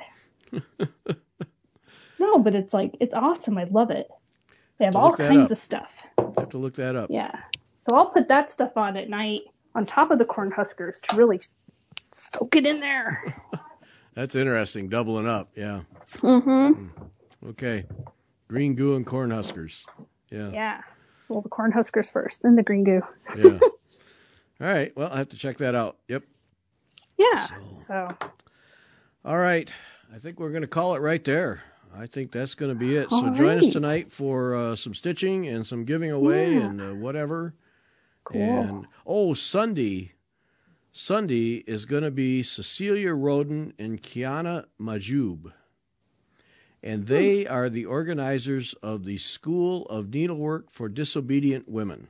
B: No, but it's like, it's awesome. I love it. They have all kinds of stuff.
A: I have to look that up.
B: Yeah. So I'll put that stuff on at night on top of the corn huskers to really soak it in there.
A: That's interesting. Doubling up. Yeah.
B: Mm-hmm.
A: Okay. Green goo and corn huskers. Yeah.
B: Yeah. Well, the corn huskers first, then the green goo.
A: Yeah. All right. Well, I have to check that out. Yep.
B: Yeah.
A: So.
B: so.
A: All right. I think we're going to call it right there. I think that's going to be it.
B: All
A: so join
B: right.
A: us tonight for uh, some stitching and some giving away
B: Yeah.
A: and uh, whatever.
B: Cool.
A: And, oh, Sunday. Sunday is going to be Cecilia Roden and Kiana Majub. And they are the organizers of the School of Needlework for Disobedient Women.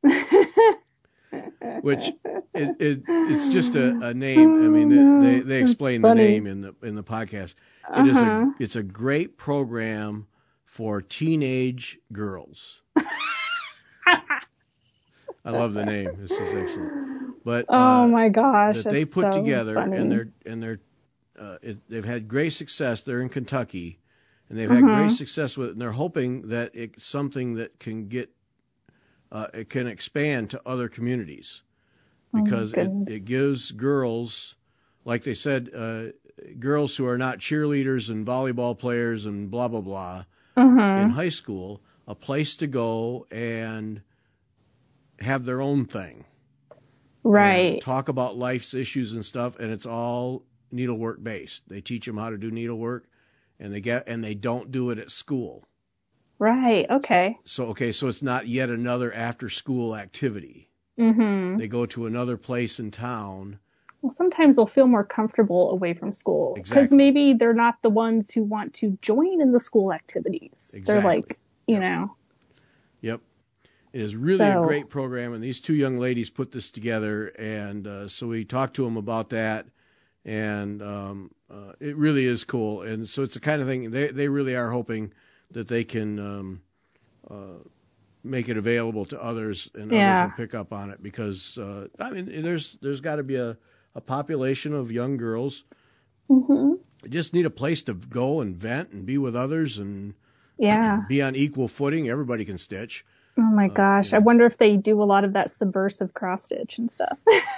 A: Which it, it, it's just a, a name. I mean, they, they explain the name in the in the podcast. It
B: Uh-huh.
A: is a it's a great program for teenage girls. I love the name. This is excellent. But
B: oh
A: uh,
B: my gosh,
A: that they
B: that's
A: put
B: so
A: together,
B: funny.
A: and they're and they're uh, it, they've had great success. They're in Kentucky, and they've had
B: Uh-huh.
A: great success with it. And they're hoping that it's something that can get uh, it can expand to other communities because
B: Oh,
A: it,
B: goodness.
A: it gives girls, like they said, uh, girls who are not cheerleaders and volleyball players and blah blah blah
B: Uh-huh.
A: in high school a place to go and have their own thing.
B: Right.
A: And talk about life's issues and stuff, and it's all needlework based. They teach them how to do needlework, and they get and they don't do it at school.
B: Right. Okay.
A: So okay, so it's not yet another after school activity.
B: Mm-hmm.
A: They go to another place in town.
B: Well, sometimes they'll feel more comfortable away from school because
A: Exactly.
B: maybe they're not the ones who want to join in the school activities.
A: Exactly.
B: They're like, you
A: Yep.
B: know.
A: Yep. It is really
B: So-
A: a great program, and these two young ladies put this together, and uh, so we talked to them about that, and um, uh, it really is cool. And so it's the kind of thing they they really are hoping that they can um, uh, make it available to others, and
B: Yeah.
A: others will pick up on it because uh, I mean, there's there's got to be a, a population of young girls
B: Mm-hmm.
A: that just need a place to go and vent and be with others and
B: Yeah.
A: be on equal footing. Everybody can stitch.
B: Oh my gosh.
A: yeah.
B: I wonder if they do a lot of that subversive cross stitch and stuff.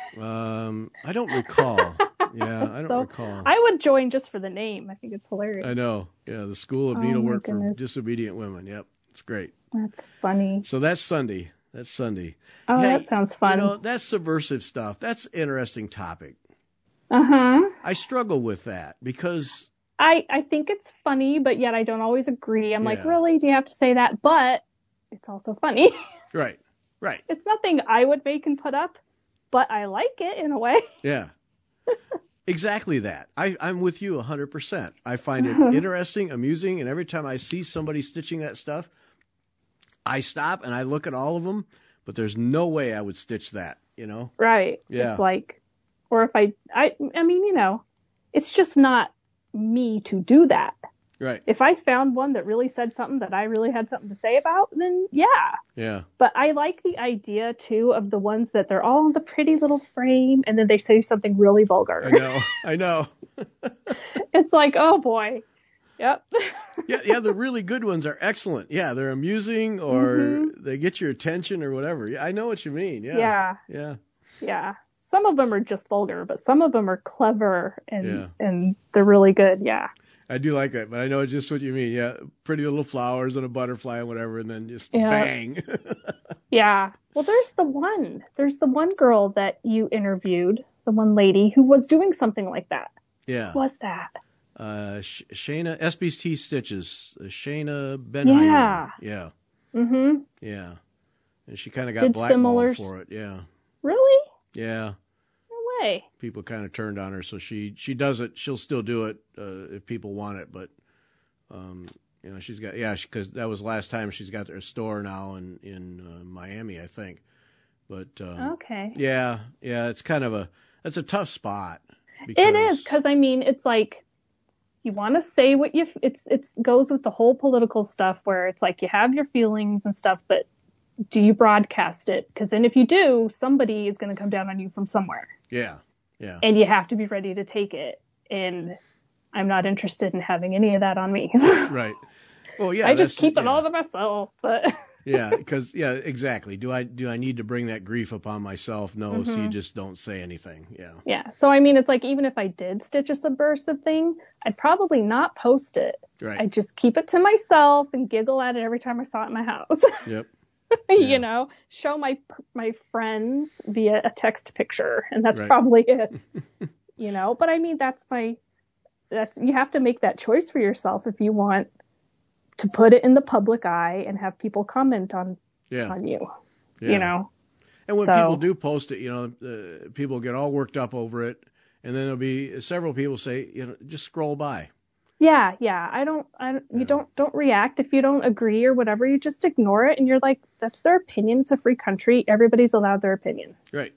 A: Um, I don't recall. Yeah, I don't
B: So,
A: recall.
B: I would join just for the name. I think it's hilarious.
A: I know. Yeah, the School of
B: Oh, my
A: Needlework for
B: goodness.
A: Disobedient Women. Yep, it's great.
B: That's funny.
A: So that's Sunday. That's Sunday.
B: Oh,
A: Yeah,
B: that sounds fun.
A: You know, that's subversive stuff. That's an interesting topic.
B: Uh-huh.
A: I struggle with that because
B: I, I think it's funny, but yet I don't always agree. I'm like,
A: Yeah.
B: really? Do you have to say that? But it's also funny.
A: right, right,
B: It's nothing I would make and put up, but I like it in a way.
A: yeah, exactly that. I, I'm with you a hundred percent. I find it interesting, amusing, and every time I see somebody stitching that stuff, I stop and I look at all of them. But there's no way I would stitch that. You know?
B: Right.
A: Yeah.
B: It's like, or if I, I, I mean, you know, it's just not me to do that.
A: Right.
B: If I found one that really said something that I really had something to say about, then yeah.
A: Yeah.
B: But I like the idea too of the ones that they're all in the pretty little frame and then they say something really vulgar.
A: I know. I know.
B: It's like, oh boy. Yep.
A: Yeah, yeah, the really good ones are excellent. Yeah, they're amusing or
B: Mm-hmm.
A: they get your attention or whatever. Yeah, I know what you mean. Yeah.
B: Yeah.
A: Yeah.
B: Yeah. Some of them are just vulgar, but some of them are clever and
A: Yeah.
B: and they're really good. Yeah.
A: I do like that, but I know just what you mean. Yeah, pretty little flowers and a butterfly and whatever, and then just
B: Yeah.
A: bang.
B: Yeah. Well, there's the one. There's the one girl that you interviewed, the one lady who was doing something like that.
A: Yeah.
B: What was that?
A: Uh, Sh- Shayna, S B T Stitches, uh, Shayna Benheimer.
B: Yeah.
A: Yeah.
B: Mm-hmm.
A: Yeah. And she kind of got
B: Did
A: blackballed
B: similar-
A: for it. Yeah.
B: Really?
A: Yeah.
B: No way.
A: People kind of turned on her, so she she does it. She'll still do it uh, if people want it, but um, you know, she's got yeah, because that was the last time she's got their store now in in uh, Miami, I think. But um,
B: Okay.
A: yeah, yeah, it's kind of a it's a tough spot.
B: It is because I mean, it's like you want to say what you. It's it's goes with the whole political stuff where it's like you have your feelings and stuff, but do you broadcast it? Because then if you do, somebody is going to come down on you from somewhere.
A: Yeah. Yeah.
B: And you have to be ready to take it. And I'm not interested in having any of that on me.
A: Right. Well, yeah.
B: I just keep it
A: yeah.
B: all to myself. But
A: yeah, because yeah, exactly. Do I do I need to bring that grief upon myself? No, mm-hmm. So you just don't say anything. Yeah.
B: Yeah. So I mean, it's like even if I did stitch a subversive thing, I'd probably not post it.
A: Right.
B: I'd just keep it to myself and giggle at it every time I saw it in my house.
A: Yep.
B: you
A: Yeah.
B: know, show my my friends via a text picture, and that's
A: right.
B: probably it. you know, but I mean, that's my that's you have to make that choice for yourself if you want to put it in the public eye and have people comment on
A: yeah.
B: on you,
A: yeah.
B: you know.
A: And when
B: so,
A: people do post it, you know, uh, people get all worked up over it, and then there'll be several people say, you know, just scroll by.
B: Yeah, yeah. I don't. I you
A: yeah.
B: don't don't react if you don't agree or whatever. You just ignore it, and you're like, that's their opinion. It's a free country. Everybody's allowed their opinion.
A: Right.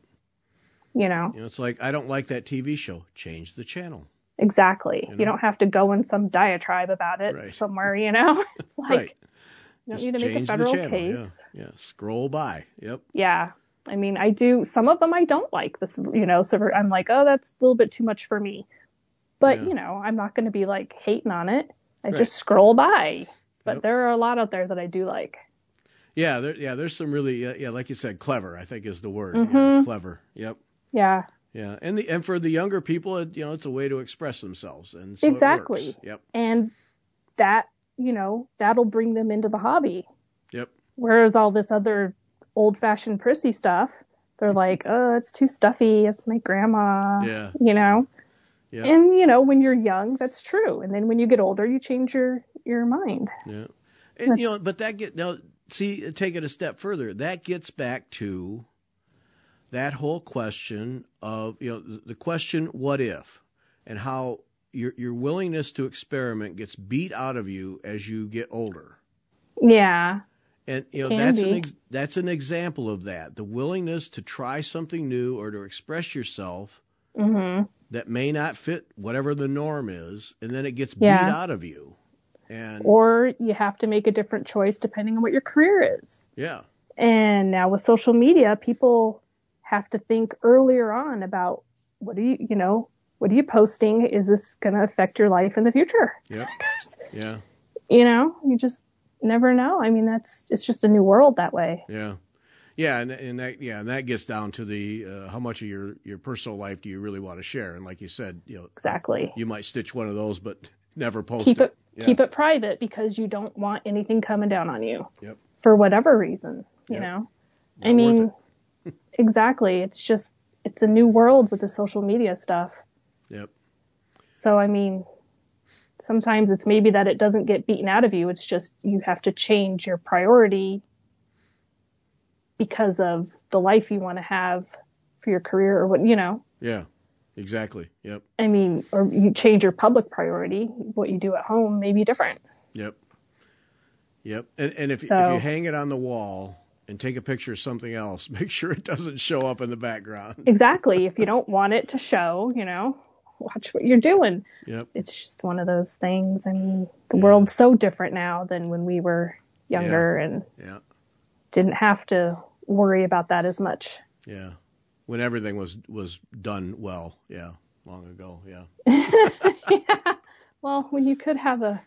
B: You know.
A: You know, it's like I don't like that T V show. Change the channel.
B: Exactly.
A: You know?
B: You don't have to go in some diatribe about it
A: right.
B: somewhere, you know? It's like,
A: right.
B: you don't
A: just
B: need to make a federal case.
A: Yeah. yeah, scroll by. Yep.
B: Yeah. I mean, I do, some of them I don't like this, you know, so I'm like, oh, that's a little bit too much for me. But,
A: yeah.
B: you know, I'm not going to be like hating on it. I
A: right.
B: just scroll by. But
A: yep.
B: there are a lot out there that I do like.
A: Yeah, there, yeah, there's some really, uh, yeah, like you said, clever, I think is the word.
B: Mm-hmm.
A: Yeah, clever. Yep.
B: Yeah.
A: Yeah, and the and for the younger people, it, you know, it's a way to express themselves, and so
B: exactly.
A: It works. Yep.
B: And that, you know, that'll bring them into the hobby.
A: Yep.
B: Whereas all this other old-fashioned prissy stuff, they're like, oh, it's too stuffy. It's my grandma.
A: Yeah.
B: You know.
A: Yeah.
B: And you know, when you're young, that's true. And then when you get older, you change your your mind.
A: Yeah. And that's... you know, but that get now see, take it a step further. That gets back to that whole question of, you know, the question, what if, and how your your willingness to experiment gets beat out of you as you get older.
B: Yeah.
A: And, you know,
B: Can
A: that's
B: be.
A: an ex- that's an example of that. The willingness to try something new or to express yourself
B: mm-hmm.
A: that may not fit whatever the norm is, and then it gets
B: yeah.
A: beat out of you. And
B: or you have to make a different choice depending on what your career is.
A: Yeah.
B: And now with social media, people have to think earlier on about what are you, you know, what are you posting? Is this going to affect your life in the future?
A: Yep. Yeah.
B: You know, you just never know. I mean, that's, it's just a new world that way.
A: Yeah. Yeah. And, and that, yeah. And that gets down to the, uh, how much of your, your personal life do you really want to share? And like you said, you know,
B: exactly.
A: You might stitch one of those, but never post
B: keep it. it
A: yeah.
B: Keep it private because you don't want anything coming down on you.
A: Yep.
B: For whatever reason, you
A: yep.
B: know,
A: Not
B: I mean,
A: it.
B: Exactly. It's just, it's a new world with the social media stuff.
A: Yep.
B: So, I mean, sometimes it's maybe that it doesn't get beaten out of you. It's just you have to change your priority because of the life you want to have for your career or what, you know.
A: Yeah, exactly. Yep.
B: I mean, or you change your public priority. What you do at home may be different.
A: Yep. Yep. And, and if,
B: so,
A: if you hang it on the wall and take a picture of something else, make sure it doesn't show up in the background.
B: Exactly. If you don't want it to show, you know, watch what you're doing.
A: Yep.
B: It's just one of those things. I mean, the yeah. world's so different now than when we were younger
A: yeah.
B: and
A: yeah.
B: didn't have to worry about that as much.
A: Yeah. When everything was, was done well. Yeah. Long ago. Yeah.
B: yeah. Well, when you could have a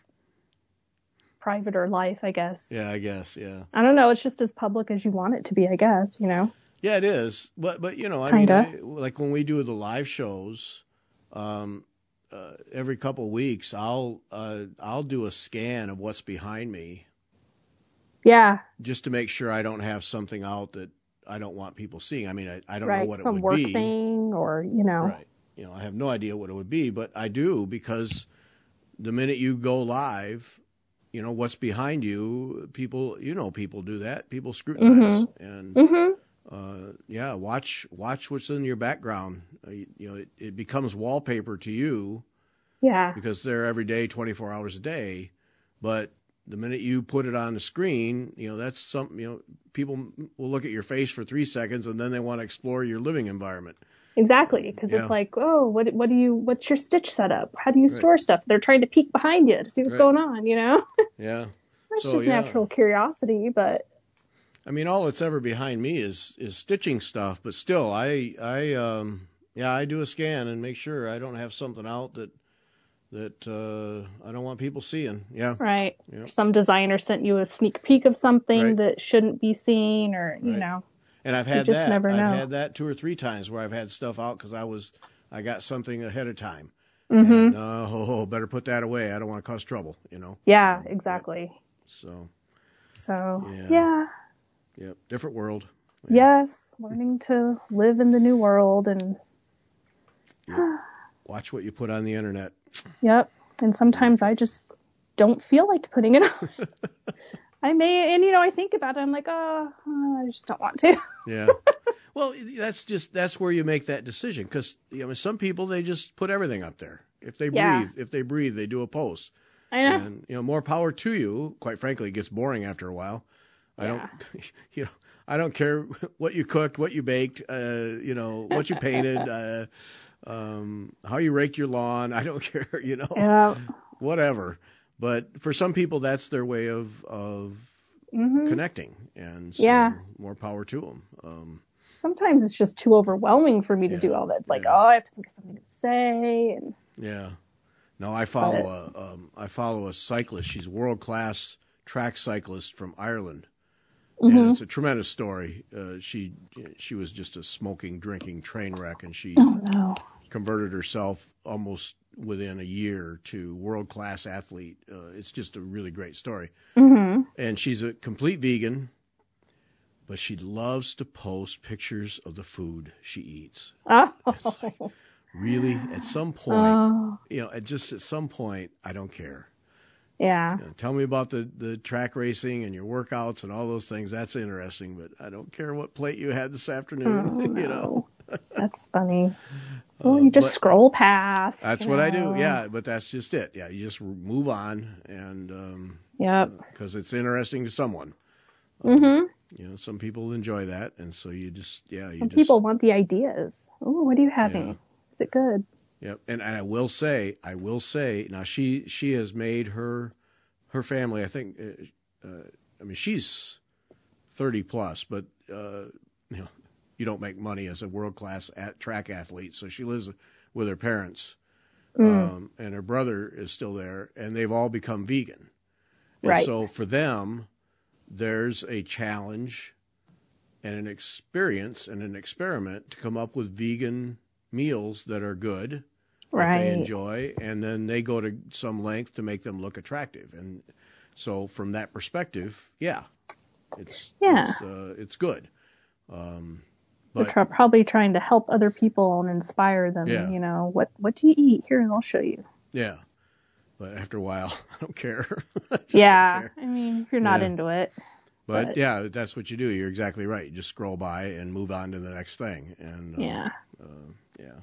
B: private life, I guess.
A: Yeah, I guess. Yeah.
B: I don't know. It's just as public as you want it to be, I guess, you know?
A: Yeah, it is. But, but you know, I
B: Kinda.
A: mean, I, like when we do the live shows, um, uh, every couple of weeks, I'll, uh, I'll do a scan of what's behind me.
B: Yeah.
A: Just to make sure I don't have something out that I don't want people seeing. I mean, I, I don't
B: right.
A: know what
B: Some
A: it would be.
B: Some work thing or, you know.
A: Right. You know, I have no idea what it would be, but I do because the minute you go live, you know, what's behind you, people, you know, people do that. People scrutinize.
B: Mm-hmm.
A: And,
B: mm-hmm.
A: uh, yeah, watch watch what's in your background. Uh, you, you know, it, it becomes wallpaper to you.
B: Yeah.
A: Because they're every day, twenty-four hours a day. But the minute you put it on the screen, you know, that's something, you know, people will look at your face for three seconds and then they want to explore your living environment.
B: Exactly, because
A: yeah.
B: it's like, oh, what what do you? What's your stitch setup? How do you
A: right.
B: store stuff? They're trying to peek behind you to see what's
A: right.
B: going on, you know.
A: Yeah,
B: That's
A: so,
B: just
A: yeah.
B: natural curiosity, but
A: I mean, all that's ever behind me is is stitching stuff, but still, I I um yeah, I do a scan and make sure I don't have something out that that uh, I don't want people seeing. Yeah,
B: Right.
A: yeah.
B: Some designer sent you a sneak peek of something
A: Right.
B: that shouldn't be seen, or you
A: Right.
B: know.
A: And I've
B: You
A: had
B: just
A: that.
B: never know.
A: I've had that two or three times where I've had stuff out because I was I got something ahead of time.
B: Mm-hmm.
A: And uh, oh, better put that away. I don't want to cause trouble. You know.
B: Yeah,
A: Um,
B: exactly.
A: Yep. So.
B: So
A: Yeah.
B: yeah.
A: Yep. Different world.
B: Yes, learning to live in the new world, and
A: Yep. Watch what you put on the internet.
B: yep. And sometimes I just don't feel like putting it on. I may, and you know, I think about it. I'm like, oh, I just don't want to.
A: Yeah. Well, that's just that's where you make that decision because you know some people they just put everything up there. If they
B: Yeah.
A: breathe, if they breathe, they do a post.
B: I know.
A: And you know, more power to you. Quite frankly, it gets boring after a while. I
B: Yeah.
A: don't, you know, I don't care what you cooked, what you baked, uh, you know, what you painted, uh, um, how you raked your lawn. I don't care, you know,
B: Yeah.
A: whatever. But for some people, that's their way of of
B: Mm-hmm.
A: connecting, and so
B: Yeah.
A: more power to them. Um,
B: Sometimes it's just too overwhelming for me to
A: Yeah,
B: do all that. It's like,
A: yeah.
B: oh, I have to think of something to say, and
A: yeah. No, I follow a um, I follow a cyclist. She's a world class track cyclist from Ireland.
B: mm-hmm.
A: And it's a tremendous story. Uh, she she was just a smoking, drinking train wreck, and she
B: oh no.
A: converted herself almost within a year to world class athlete. Uh, it's just a really great story.
B: Mm-hmm.
A: And she's a complete vegan, but she loves to post pictures of the food she eats.
B: Oh.
A: like- Really, at some point,
B: Oh.
A: you know, at just at some point, I don't care.
B: Yeah.
A: You know, tell me about the, the track racing and your workouts and all those things. That's interesting, but I don't care what plate you had this afternoon.
B: Oh,
A: you know,
B: no. That's funny. Well, you just
A: but-
B: scroll past.
A: that's
B: you
A: what I
B: know.
A: do. Yeah, but that's just it. Yeah, you just move on, and um,
B: Yep.
A: because it's interesting to someone.
B: Mm-hmm.
A: You know, some people enjoy that, and so you just yeah, you
B: And
A: just
B: people want the ideas. Oh, what are you having?
A: Yeah.
B: Is it good?
A: Yep. And, and I will say, I will say, now she she has made her her family. I think, uh, uh, I mean, she's thirty plus, but uh, you know, you don't make money as a world class at track athlete. So she lives with her parents,
B: Mm.
A: um, and her brother is still there, and they've all become vegan. And
B: Right.
A: so for them, there's a challenge and an experience and an experiment to come up with vegan meals that are good, that
B: Right.
A: they enjoy, and then they go to some length to make them look attractive. And so from that perspective, yeah, it's
B: Yeah.
A: it's, uh, it's good. Um,
B: We're
A: but
B: tr- probably trying to help other people and inspire them.
A: Yeah.
B: You know, what what do you eat? Here, I'll show you.
A: yeah, but after a while, I don't care. I just
B: Yeah.
A: don't care.
B: I mean, if you're not
A: Yeah.
B: into it.
A: But,
B: But-
A: yeah, that's what you do. You're exactly right. You just scroll by and move on to the next thing. And uh,
B: Yeah.
A: uh, yeah,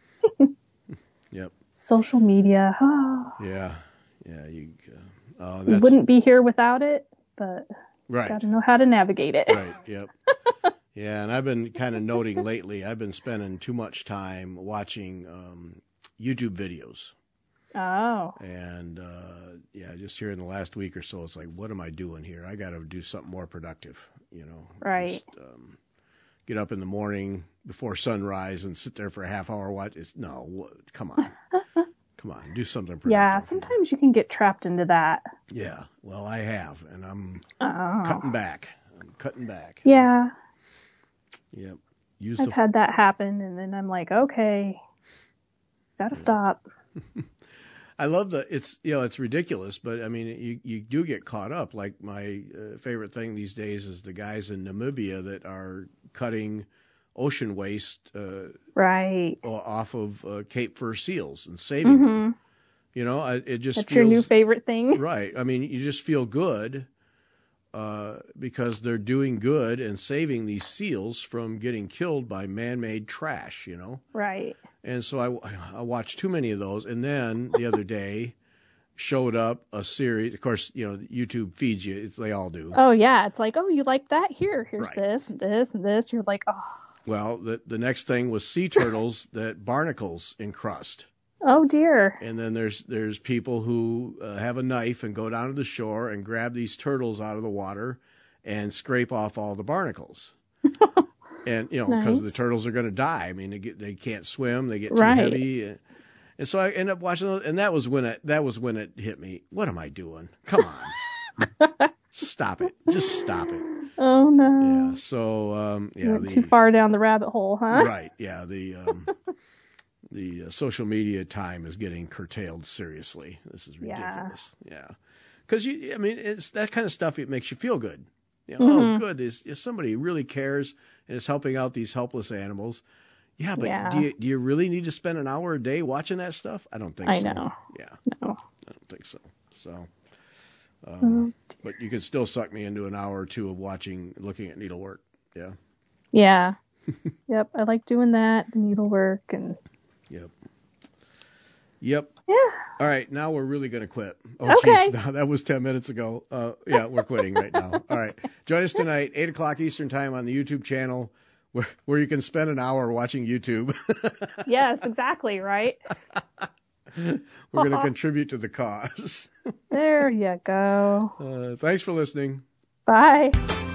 A: yep,
B: Social media. Oh,
A: yeah, yeah. You uh, uh,
B: we
A: that's
B: wouldn't be here without it, but
A: right.
B: got to know how to navigate it.
A: Right. Yep. Yeah, and I've been kind of noting lately. I've been spending too much time watching um, YouTube videos,
B: Oh.
A: and uh, yeah, just here in the last week or so, it's like, what am I doing here? I got to do something more productive. You know,
B: Right.
A: Just, um, get up in the morning before sunrise and sit there for a half hour. Watch. It's, no, what, come on, come on, do something productive.
B: Yeah.
A: here.
B: Sometimes you can get trapped into that.
A: Yeah. Well, I have, and I'm
B: Oh.
A: cutting back. I'm cutting back.
B: Yeah.
A: Yep. Use
B: I've
A: the
B: had that happen, and then I'm like, okay, gotta stop.
A: I love the it's you know it's ridiculous, but I mean you you do get caught up. Like my uh, favorite thing these days is the guys in Namibia that are cutting ocean waste uh,
B: Right.
A: off of uh, Cape Fur seals and saving them.
B: Mm-hmm.
A: You know, I, it just
B: That's
A: feels
B: your new favorite thing.
A: right. I mean, you just feel good uh, because they're doing good and saving these seals from getting killed by man-made trash. You know.
B: Right.
A: And so I, I watched too many of those. And then the other day showed up a series. Of course, you know, YouTube feeds you. It's, they all do.
B: Oh yeah, it's like, oh, you like that? Here, here's
A: Right.
B: this and this and this. You're like, oh,
A: Well, the, the next thing was sea turtles that barnacles encrust.
B: oh dear.
A: And then there's there's people who uh, have a knife and go down to the shore and grab these turtles out of the water and scrape off all the barnacles. And, you know, because
B: Nice.
A: the turtles are going to die. I mean, they get, they can't swim. They get too
B: Right.
A: heavy. And, and so I end up watching those. And that was when it, that was when it hit me. What am I doing? Come on. Stop it. Just stop it.
B: Oh no.
A: Yeah. So, um, yeah.
B: You went
A: the,
B: too far down the rabbit hole, huh?
A: Right. Yeah. The, um, the uh, social media time is getting curtailed seriously. This is ridiculous. Yeah. Because, you, I mean, it's that kind of stuff. It makes you feel good. You know,
B: Mm-hmm.
A: oh, good. Is somebody really cares and is helping out these helpless animals. Yeah, but
B: Yeah.
A: do you do you really need to spend an hour a day watching that stuff? I don't think
B: I
A: so.
B: know.
A: Yeah,
B: No.
A: I don't think so. So,
B: Oh,
A: um, but you could still suck me into an hour or two of watching, looking at needlework. Yeah.
B: Yeah. Yep. I like doing that, the needlework, and
A: Yep. Yep.
B: yeah.
A: All right, now we're really going to quit. Oh,
B: Okay.
A: geez, that was ten minutes ago. Uh, yeah, we're quitting right now. All right. Join us tonight, eight o'clock Eastern Time on the YouTube channel where, where you can spend an hour watching YouTube.
B: Yes, exactly, right?
A: We're going to contribute to the cause.
B: There you go.
A: Uh, thanks for listening.
B: Bye.